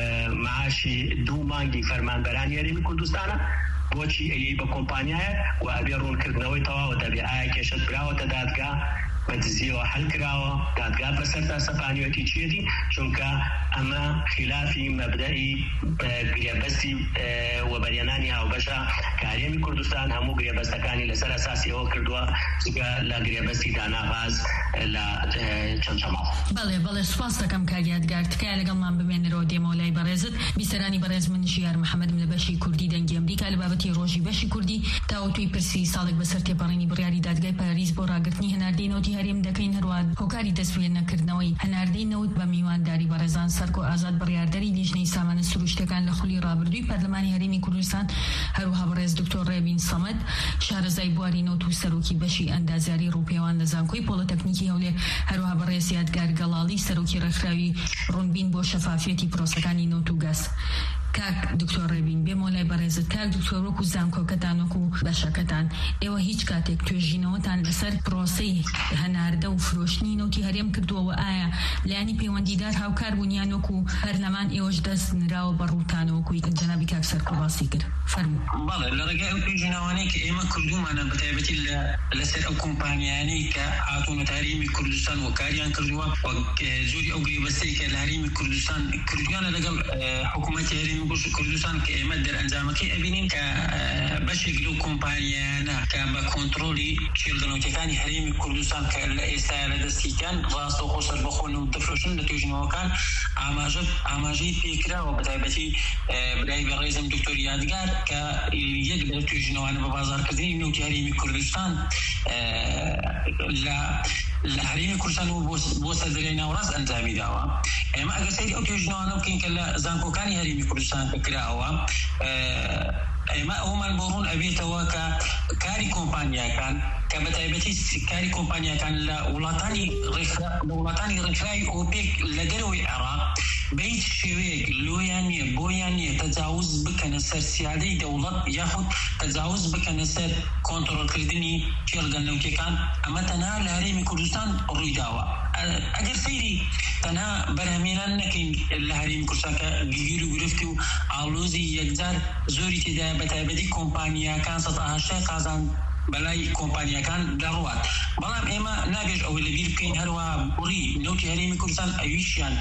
معاشی دوو مانگی فەرمانبەرانی هەرێمی کوردستانە. بۆچی ئەیەی بە کۆمپانیایە و ئەبێ ڕوونکردنەوەی تەواوە دەبێ ئایا کێشت براوەتە دادگا بەدزیەوە حل کراوە دادگا بەسەر تا سەپانیوەتی چێتی، چونکە ئەمە خلافی مەبدەئی گرێبەستی وەبەرێنانی هاوبەشە کە هەرێمی کوردستان هەموو گرێبەستەکانی لەسەر ئەساسیەوە کردووە جگە لە گرێبەستی داناغاز لە چەمچەماڵ. بەڵێ بەڵێ سوپاس دەکەم کاریادگار تکایە لەگەڵمان بمێنەرەوە دێمەوە لای بەڕێزت. بیسەرانی بەڕێز من شیار محەممەدم لە بەشی کوردی دەنگی ئەمریکا لە بابەتی ڕۆژی بەشی کوردی تاوەتوی پرسی ساڵێک بەسەر تێپەڕینی بڕیاری دادگای پاریس بۆ ڕاگررتنی هەناردەی نەوتی هەرێم دەکەین هەروە هۆکاری دەستپێنەکردنەوەی هەناردەی نەوت بە میوانداری بەڕێزان سەرک و ئازاد بڕیاردەری لیژنەی سامانە سروشتەکان لە خولی ڕابردووی پەرلەمانی هەرێمی کوردستان هەروەها بەڕێز دکتۆر ڕێبین سەمەد شارەزای بواری نەوت و سەرۆکی بەشی ئەندازیاری ڕووپێوان لە زانکۆی پۆلۆتەکنیکی هەولێر هەروەها بەڕێز یادگار گەڵاڵی سەرۆکی ڕێکخراوی ڕوونبین بۆ شەفافیەتی پرۆسەکانی نەوت و گاز. کاک دکتۆر ڕێبین بێمە لای بەڕێزت. کاک دکتۆر وەکو زانکۆکەتان وەکو بەشەکەتان ئێوە هیچ کاتێک توێژینەوەتان لەسەر پرۆسەی هەناردە و فرۆشتنی نەوتی هەرێم کردووەوە ئایا لایانی پەیوەندیدار هاوکار بوونیان وەکو هەرلەمان ئێوەش دەست نراوە بە ڕووتانەوەکوی جەنابی کاک سەرکۆ باسی کرد؟ فەرموو. بەڵێ لە ڕێگای ئەو توێژینەوانەی کە ئێمە کردومانە بەتایبەتی لەسەر ئەو کۆمپانیانەی کە هاتوونەتە هەرێمی کوردستان وەکاریان کردووە زۆری ئەو گرێبەستەی کە لە هەرێمی کوردستان کردویانە لەگەڵ حکوومەتی هەرێمی کوردستان کە ئێمە دەرئەنجامەکەی ئەبینین کە بەشێک لەو کۆمپانیانە کە بە کۆنتڕۆلی کێڵگەنەوتەکانی هەرێمی کوردستان کە لە ئێستاە لە دەستیتیان ڕاستەوخۆ سەربەخۆن و دەفرۆشن لە توێژینەوەکان ئاماژە ئاماژەی پێکراوە بەتایبەتی برای بەڕێزم دکتۆر یادگار کە یەک لە توێژینەوانە بە بازارکردنی نەوتی هەرێمی کوردستان لە الهريمي كردستان بۆ سەردەرێ ناوەڕاست ئەنجامی داوە. ئێمە ئەگەر سەیری ئەو توێژنەوانە بکەین کە لە زانکۆکانی هەرێمی کوردستان بکراوە، ئێمە ئەومان بۆ ڕوون ئەبێتەوە کە کاری کۆمپانیاکان کە بە تایبەتی کاری کۆمپانیاکان لە وڵاتانی لە وڵاتانی ڕێکخراوی ئۆپێک لە دەرەوەی عێراق بە هیچ شێوەیەک لۆیان نییە بۆیان نییە تەجاوز بکەنە سەر سیادەی دەوڵەت یاخود تەجاوز بکەنە سەر کۆنتڕۆڵکردنی جێڕگەنەوتیەکان. ئەمە تەنها لە هەرێمی کوردستان ڕووی داوە. ئەگەر سەیری تەنها بەرهەمێنان نەکەین لە هەرێمی کوردستان کە گیر و گرفتی و ئاڵۆزی یەکجار زۆری تێدایە بە تایبەتی کۆمپانیاکان سەد و هەشتای قازان بەلای کۆمپانیاکان دەڕوات. بەڵام ئێمە نابێژ ئەوەی لەبیر بکەین هەروە بوڕی نەوتی هەرێمی کوردستان ئەویشیان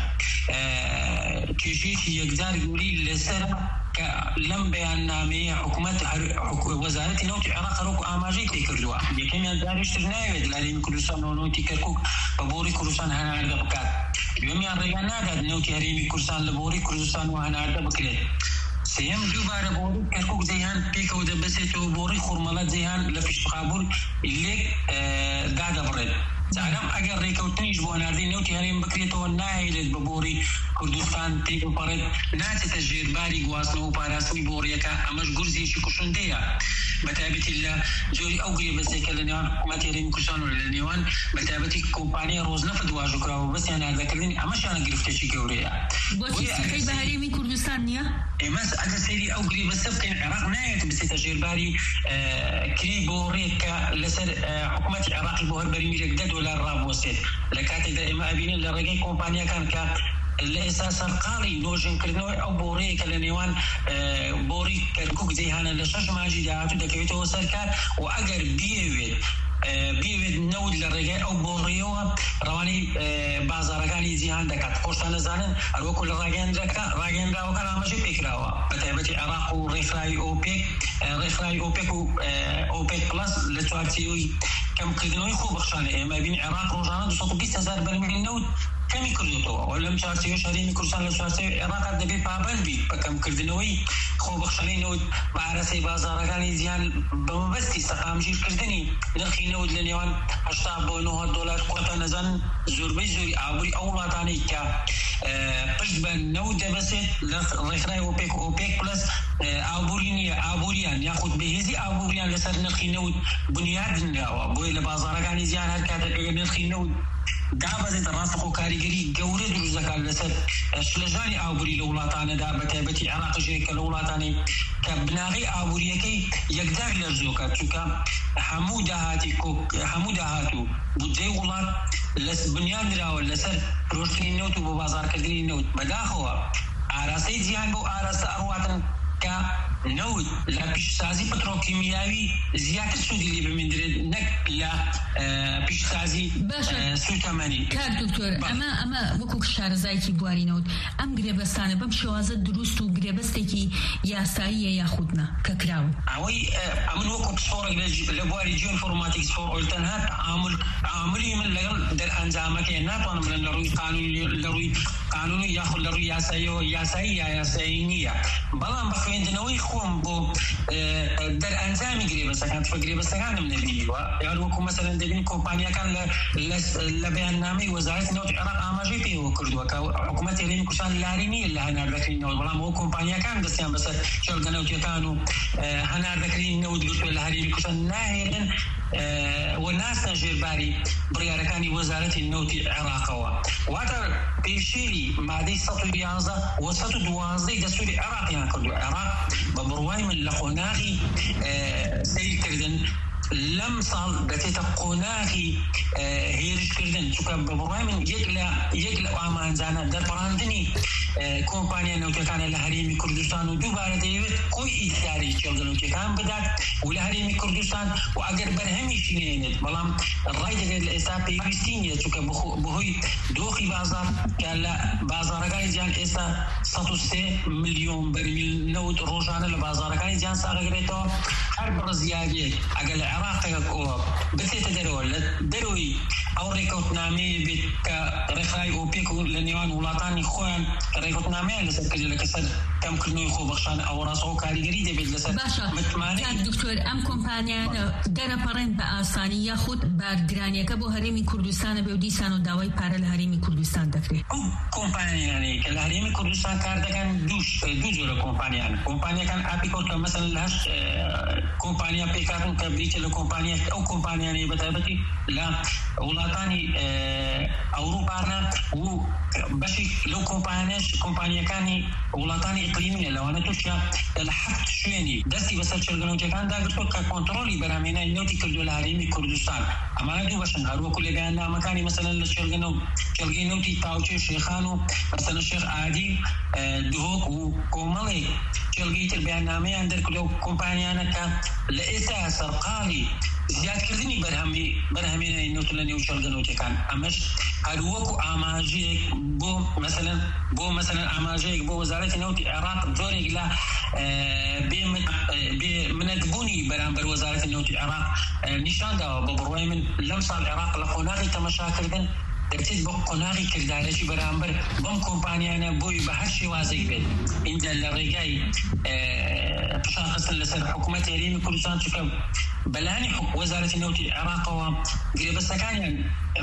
کێشەیەکی یەکجار گوری لەسەر کە لەم بەیاننامەیە حکوومەت وەزارەتی نەوتی عێراق هەروەکو ئاماژەی پێ کردووە. یەکەمیان جاریشتر ناوێت لە هەرێمی کوردستانەوە نەوتی کەرکووک بە بۆڕی کوردستان هەناردە بکات. دوێمیان ڕێگا نادات نەوتی هەرێمی کوردستان لە بۆڕی کوردستانەوە هەناردە بکرێت. سێم دووبارە بۆڕی کەرکووک جەیهان پێکەوە دەبەسێتەوە بۆڕی خوڕمەڵە جەیهان لە پیشتخابوور لێک دادەبڕێت. جارم ئەگەر ڕێکەوتنیش بۆ هەناردەی نەوتی هەرێم بکرێتەوە نایلێت بە بۆڕی کوردستان تێک بپەڕێت، ناچێتە ژێرباری گواستنەوە و پاراستنی بۆڕیەکە. ئەمەش گورزێکی کوشندەیە بە تایبەتی لە جۆری ئەو گرێبەستێکە لە نێوان حکوومەتی هەرێمی کوردستان و لە نێوان بە تایبەتی کۆمپانیای ڕۆژنەفت واژۆکراوە بەستیان هەناردەکردنی. ئەمەشیانە گرفتێکی گەورەیە. بۆچی سەکەی بە هەرێمی کوردستان نییە؟ ئێمە ئەگەر سەیری ئەو گرێبەستە بکەین عێراق نایەت بچێتە ژێرباری کری بۆڕێک کە لەسەر حکوومەتی عێراقی بۆ هەر بەرمیلێک دە دۆلار ڕابوەستێت لە کاتێکدا ئێمە ئەبینین لە ڕێگەی کۆمپانیاکان کە لە ئێستا سەرقاڵی نۆژنکردنەوەی ئەو بۆڕەیەکە لە نێوان بۆڕی کەرکووک جەیهانە لە شەش مانجی داهاتوو دەکەوێتەوە سەرکار و ئەگەر بێوێت بێوێت نەود لە ڕێگای ئەو بۆڕیەوە ڕەوانەی بازارەکانی جیهان دەکات. خۆشتان نەزانن هەروەکو لە ڕاگەیاندراوەکان ئاماژەی پێکراوە بە تایبەتی عێراق و ڕێکخراوی ئۆپێک ڕێکخراوی ئۆپێک و ئۆپێک پڵەس لە چوارچێوەی کەمکردنەوەی خۆبەخشانە. ئێمە بینی عێراق ڕۆژانە دوو سەد و بیست هەزار بەرمیل نەوت کەمی کردوتەوە و لەم چارچێوەش هەرێمی کوردستان لە چارچێوەی عێراق دەبێت پابەند بیت بە کەمکردنەوەی خۆبەخشانەی نەوت بە ئارەسەی بازارەکانی جیهان بە مەبەستی سەقامگیرکردنی نرخی نەوت لە نێوان هەشتا بۆ نۆ دۆلار کۆتا نەزانن زۆربەی زۆری ئابووری ئەو وڵاتانەی کە پشت بە نەوت دەبەسێت لە ڕێکخراوی ئۆپێک و ئۆپێک پلەس ئابووری نییە ئابووریان یاخود بەهێزی ئابووریان لەسەر نرخی نەوت بنیاد نراوە. بۆیە لە بازارەکانی جیهان هەر کاتێک نرخی نەوت دابەزێتە ڕاستەخۆ کاریگەری گەورە دروست دەکات لەسەر شلەژانی ئابووری لە وڵاتانەدا بە تایبەتی عێراقیشەیە کە لە وڵاتانی کە بناغی ئابووریەکەی یەکجار لەرزۆکات چونکە هەموو داهاتی هەموو داهاتوو بودجەی وڵات بنیانراوە لەسەر فرۆشتنی نەوت و بۆ بازارکردنی نەوت. بەداخەوە ئاراستەی جیهان بۆ ئاراستە ئەڕواتن کە نەوت لە پیشسازی پەترۆکیمیاوی زیاتر سوودی لێ بمێنرێت نەک لە پیشسازی سوتەمەنی. کاک دکتۆر ئەمە ئەمە وەکو شارەزایکی بوارینەوت ئەم گرێبەستانە بەم شێوازە دروست و گرێبەستێکی یاساییە یاخودنا کە کراون ئەوەی ئەمن وەکو پسپۆرێک لە بواری جیۆ ئینفۆرماتیک سپۆر تەنها عاملی من لەگەڵ دەرئەنجامەکەی ناتوانم بڵێن لە ڕووی قانونی لە ڕووی قانونی یاخود لە ڕووی یاساییەوە یاسایی یا یاسایی نییە. بەڵام بە خوێندنەوەی خۆم بۆ دەرئەنجامی گرێبەستەکان تفە گرێبەستەکانم نەبینیوە یان وەکو مەسەلەن دەبین کۆمپانیەکان لە بەیاننامەی وەزارەتی نەوتی عێراق ئاماژەی پێوە کردووە کە حکوومەتی هەرێمی کوردستان لاری نییە لە هەناردەکردنەوە، بەڵام ئەو کۆمپانیەکان دەستیان بەسەر جێڕگەنەوتیەکان و هەناردەکردنی نەوت گرتووە لە هەرێمی کوردستان ناهێنن و ناستە ژێرباری بڕیارەکانی وەزارەتی نەوتی عێراقەوە. واتە پێشێری مادەی سەد و یازدە و سەد و دوازدەی دەستوری عێراقیان کردووە. عێراق بە بڕوای من لە قۆناغی سەیرکردن لەم ساڵ دەچێتە قۆناغی هێرشکردن چونکە بە بڕوای من یەک لە ئامانجانە دەربڕاندنی کۆمپانیا نەوتەکانە لە هەرێمی کوردستان و دووبارە دەیەوێت کۆی ئیتیاری جێڵگەنەوتیەکان بدات و لە هەرێمی کوردستان و ئەگەر بەرهەمیشی نێنێت بەڵام ڕای دەبێت لە ئێستا پێویستی نیە چونکە بەهۆی دۆخی بازار کە لە بازارەکانی جیهان ئێستا سەد و سێ ملیۆن بەرمیل نەوت ڕۆژانە لە بازارەکانی جیهان ساغەگرێتەوە. هەر بڕزیاریەک ئەگەر لە عێراقەکە بچێتە دەرەوە لە دەرەوەی ئەو ڕێکەوتنامەیە بێت کە ڕێکخراوی ئۆپێک و لە نێوان وڵاتانی خۆیان ڕێکەوتنامەیان لەسەر کردی لە کەسەر کەمکردنەوەی خۆبەخشان ئەو ڕاستەوە کاریگەری دەبێت لەسەر باشە دکتۆر ئەم کۆمپانیانە دەرەپەڕێن بە ئاسانی یاخود بارگرانیەکە بۆ هەرێمی کوردستانە بێ و دیسان و داوای پارە لە هەرێمی کوردستان دەکرێت. ئەو کۆمپانیانەیە کە لە هەرێمی کوردستان کار دەکەن دوو دوو جۆرە کۆمپانیان کۆمپانیەکان ئاپیکۆ کە مەسەڵەن لە هەشت کۆمپانیا پێکاتن کە بریتە لە کۆمپانیا ئەو کۆمپانیانەیە بەتایبەتی لە وڵاتانی ئەوروپانە و بەشی لەو کۆمپانیاش کۆمپانیەکانی وڵاتانی ئیقلیمینە لەوانە تووشە لە حەفت شوێنی دەستی بەسەر چێژگەنەوتەکان داگرتووە کە کۆنتڕۆلی بەرهەمهێنانی نەوتی کردووە لە هەرێمی کوردستان. ئەمانە دوو بەشن هەروەکو لە بەیاننامەکانی مەسەڵەن لە چێژگەنەوت چێژگەی نەوتی تاوچێ شێخان و مەسەڵەن شێخ عادی دهۆک و کۆمەڵێک چێژگەی تر بەیاننامەیان دەرکردووە کۆمپانیانە کە لە ئێستا سەرقاڵی زیادکردنی بەرهەمی بەرهەمهێنانی نەوت لە نێو چێژگەنەوتەکان ئەمەش هەروەکو ئاماژەیەک بۆ مەسەڵەن بۆ مەسەڵەن ئاماژەیەک بۆ وەزارەتی نەوتی عێراق جۆرێک لە بێ منەتبوونی بەرامبەر وەزارەتی نەوتی عێراق نیشان داوە. بە بڕوای من لەم ساڵ عێراق لە قۆناغی تەماشاکردن دەچێت بە قۆناغی کردارەکی بەرامبەر بەم کۆمپانیانە بۆی بە هەر شێوازێک بێت اینجا لە ڕێگای پشانخستن لەسەر حکوومەتی هەرێمی کوردستان چونکە بەلانی وەزارەتی نەوتی عێراقەوە گرێبەستەکانیان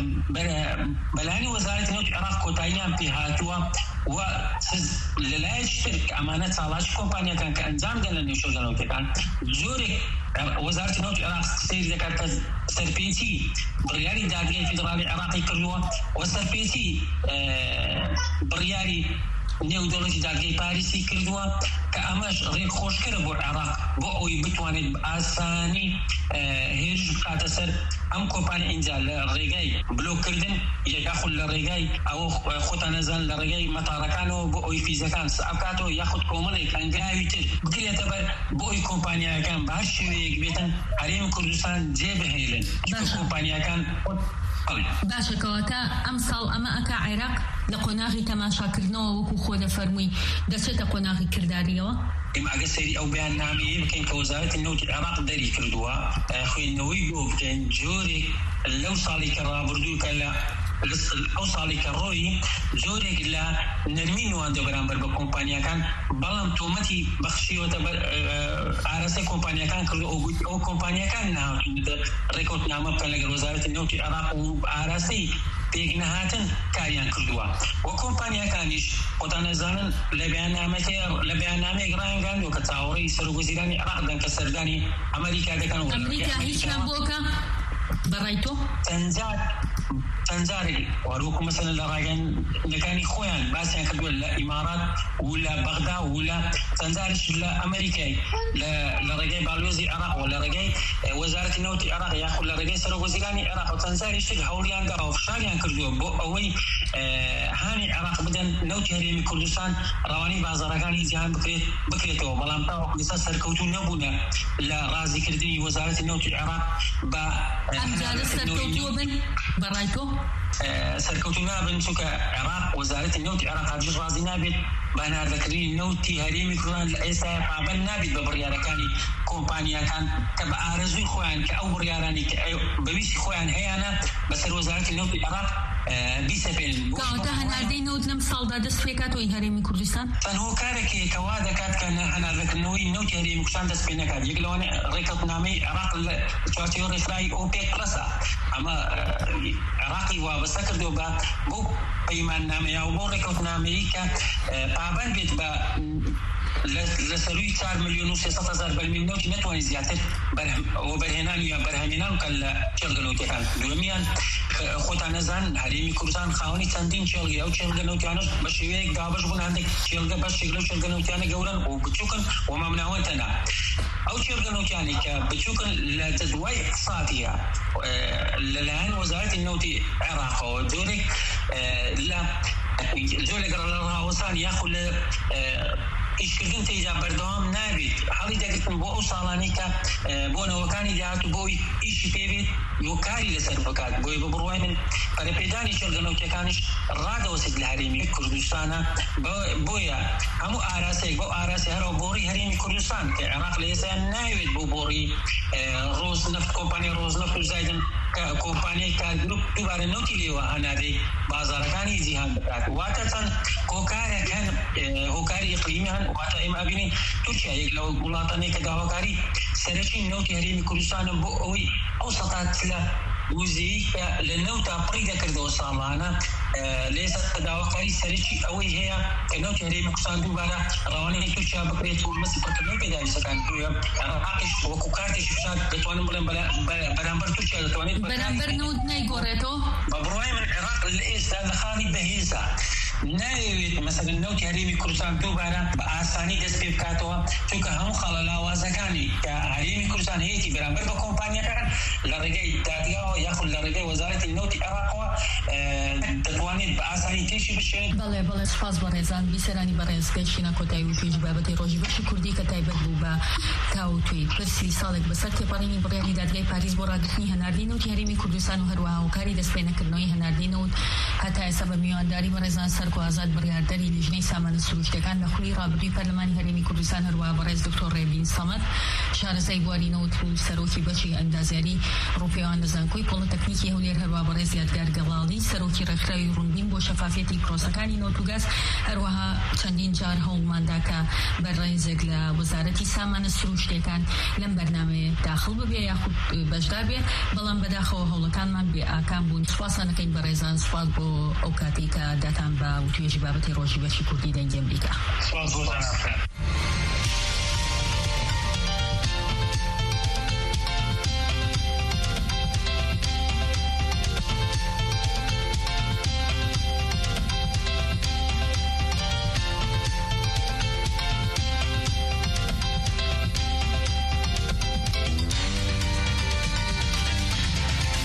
بەلانی وەزارەتی نەوتی عێراق کۆتاییان پێ هاتووە و لەلایەکی تر ئەمانە چاڵاشی کۆمپانیەکان کە ئەنجام دەن لە نێو چێژگەنەوتەکان جۆرێک وەزارەتی نەوتی عێراق سیر دەکات کە سەرپێچی بڕیاری دادگای فیدرالی عێراقی کردووە و سەرپێچی بڕیاری نێودەوڵەتی دادگای پاریسی کردووە کە ئەمەش ڕێک خۆشکەرە بۆ عێراق بۆ ئەوی بتوانێت بە ئاسانی هێرش بکاتە سەر ئەم کۆمپانیا اینجا لە ڕێگای بلۆکردن یاخود لە ڕێگای ئەوە خۆتان نەزان لە ڕێگای مەتاڕەکانەوە بۆ ئەوی فیزەکان سەعبکاتەوە یاخود کۆمەڵێک ئەنگاوی تر بگرێتە بەر بۆ ئەوی کۆمپانیاکان بە هەر شێوەیەک بێتن هەرێمی کوردستان جێبهێڵن کۆمپانیاکان. باشەکەواتە ئەم ساڵ ئەمە ئەکا عێراق لە قۆناغی تەماشاکردنەوە وەکو خۆ دەفەرمووی دەچێتە قۆناغی کرداریەوە؟ ئێمە ئەگە سەیری ئەو بەیاننامەیە بکەین کە وەزارەتی نەوتی عێراق دەری کردووە خوێندنەوەی بۆ بکەین جۆرێک لەو ساڵی کە ڕابردوو کە لە ئەو ساڵی کە ڕۆی جۆرێک لە نەرمی نواندە بەرامبەر بە کۆمپانیەکان بەڵام تۆمەتی بەخشیوەتە ئاراستی کۆمپانیەکان کردو ئەو کۆمپانیەکان نهاتوونەتە ڕێکەوتنامە بکەن لەگەڵ وەزارەتی نەوتی عێراق و ئاراستی پێک نەهاتن کاریان کردووە و کۆمپانیەکانیش خۆتان نەزانن لە بەیاننامەکەی لە بەیاننامەیەک ڕایانگاندووە کە چاوەڕێی سەرۆکوەزیرانی عێراق دەن کە سەردانی ئەمریکا دەکەن. ئەمریکا هیچیان بۆکە بەڕای تۆ تەنجار تەنجارێک وەروەکو مەسەلەن لە ڕاگەیاندەکانی خۆیان باسییان کردووە لە ئیمارات و لە بەغدا و لە تەنجارش لە ئەمریکای لە ڕێگەی باڵوێزی عێراق و لە ڕێگەی وەزارەتی نەوتی عێراق یاخود لە ڕێگەی سەرۆکوەزیرانی عێراق و تەنجاریش هەوڵیان دا و فشاریان کردووە بۆ ئەوەی هانی عێراق بدەن نەوتی هەرێمی کوردستان ڕەوانەی بازاڕەکانی جیهان بکرێت بکرێتەوە بەڵام تاوەکو ئێستا سەرکەوتوو نەبوونە لە ڕازیکردنی وەزارەتی نەوتی عێراق بە ئەمجارە سەرکەوتووە بن بەڕای تۆ؟ سەرکەوتوو نابن چونکە عێراق وەزارەتی نەوتی عێراق هەرگیز ڕازی نابێت بەناردەکردنی نەوتی هەرێمی کوردستان لە ئێستا پابەند نابێت بە بڕیارەکانی کۆمپانیەکان کە بە ئارەزووی خۆیان کە ئەو بڕیارانی کە بەویستی خۆیان هەیەە بەسەر وەزارەتی نەوتی عێراق بیسەپێن. کەواتە هەناردەی نەوت لەم ساڵدا دەست پێ کاتەوەی هەرێمی کوردستان تەنها کارێکەیە کە وا دەکات کە هەناردەکردنەوەی نەوتی هەرێمی کوردستان دەست پێ نەکات. یەک لەوانە ڕێکەوتنامەی عێراق لە چوارچێوە ڕێکخراوی ئۆپێک پلەسە ئەمە عێراقی وابەستە کردو بە بۆ پەیماننامەیە و بۆ ڕێکەوتنامەیە کە پابەند بێت بە لە سەروی چوار ملیۆن و سێسەد هەزار بەرمیل نەوتی نەتوانێت زیاتر بەرهێنان یا بەرهەمهێنان بکەن لە چێژگەنەوتەکان. دووەمیان خۆتان نەزانن هەرێمی کوردستان خاوەنی چەندین چێژگەیە ئەو چێژگەنەوتیانەش بە شێوەیەک دابەش بوون هەندێک چێژگە بەشێک لەو چێژگەنەوتیانە گەورن و بچووکن و مەمناوەتەنە ئەو چێژگەنەوتیانی کە بچووکن لە جەدوای اقتصادیە لەلایەن وەزارەتی نەوتی عێراقەوە جۆرێک لە جۆرێک لە ڕاوەستان یاخود لە ئیشکردن تێجا بەردەوام نابێت هەڵی دەگرتن بۆ ئەو ساڵانی کە بۆنەوەکانی داهاتوو بۆی ئیشی پێبێت یۆکاری لەسەر بکات بۆی بە بڕوای من پەرەپێدانی چێژگەنەوتیەکانیش ڕادەوەسێت لە هەرێمی کوردستانە بۆیە هەموو ئاراسەیەک بۆ ئاراسی هەرەوە بۆڕی هەرێمی کوردستان کە عێراق لە ئێستا ناوێت بۆ بۆڕی ڕۆز نەفت کۆمپانیای ڕۆز نەفت و زایدن کۆمپانیای کارگروپ دووبارە نوتی لێوە هەنادەی بازارەکانی جیهان بکات واتە چەند هۆکارێکەن هۆکاری ئیقلیمی هەن واتە ئێمە ئەبینین تورکیا یەک لەو وڵاتانەی کە داواکاری سەرەکی نەوتی هەرێمی کوردستانە بۆ ئەوەی ئەو سەتات لە وزەیی کە لە نەوتا پڕی دەکردەوە ساڵانە لێستا داواکاری سەرەکی ئەوەی هەیە کە نەوتی هەرێمی کوردستان دووبارە ڕەوانەی تورکیا بکرێت و مەسی پڕکردنەوەی پێداویستەکان دووە عێراقیش وەکو کارتێکی فشار دەتوانم بڵێم بەرامبەر تورکیا دەتوانێت بەرامبەر نەوت نایگۆڕێتەوە بە بڕوای من عێراق لە ئێستا لە خاڵی بەهێزە ناوێت مەسەلەن نەوتی هەرێمی کوردستان دووبارە بە ئاسانی دەست پێ بکاتەوە چونکە هەموو خەڵە لاوازەکانی کە هەرێمی کوردستان هەیەی بەرامبەر بە کۆمپانیەکان لە ڕێگەی دادگاوە یاخود لە ڕێگەی وەزارەتی نەوتی عێراقەوە دەتوانێت بە ئاسانی تێشی بشێت. بەڵێ بەڵێ سپاس بە ڕێزان بیسەرانی بەڕێز گەشتینە کۆتایی و توێژی بابەتی ڕۆژی بەشی کوردی کە تایبەت بوو بە کاوتوی پرسی ساڵێک بەسەر تێپەڕینی بڕیاری دادگای پاریس بۆ ڕاگررتنی هەناردی نەوتی هەرێمی کوردستان و هەروەها هۆکاری دەستپێنەکردنەوەی هەناردی نەوت هەتا ئێستا بە میوانداری بەڕێزان سەرکو ئازاد بڕیاردەری لیژنەی سامانە سروشتەکان لە خولی ڕابردووی پەرلەمانی هەرێمی کوردستان هەروەها بەڕێز دکتۆر ڕێبین سەمەد شارەزای بواری نەوت و سەرۆکی بەشی ئەندازیاری ڕوپێوان لەزانکۆی پۆڵتەکنیکی هەولێر هەروەها بەڕێز یادگار گەڵاڵی سەرۆکی ڕێکخراوی ڕوونبین بۆ شەفافێتی پرۆسەکانی نەوت و گاز هەروەها چەندین جار هەوڵماندا کە بەڕێزێک لە وەزارەتی سامانە سروشتەکان لەم بەرنامەیە داخڵ ببێ یاخود بەشدار بێ بەڵام بەداخەوە هەوڵەکانمان بێ ئاکام بوون. سوپاسانەکەین بەڕێزان سوپاس بۆ ئەو کاتێک کە داتان بە توێژی بابەتی ڕۆژی بەشی کوردی دەنگی ئەمریکا. سوپاس بۆ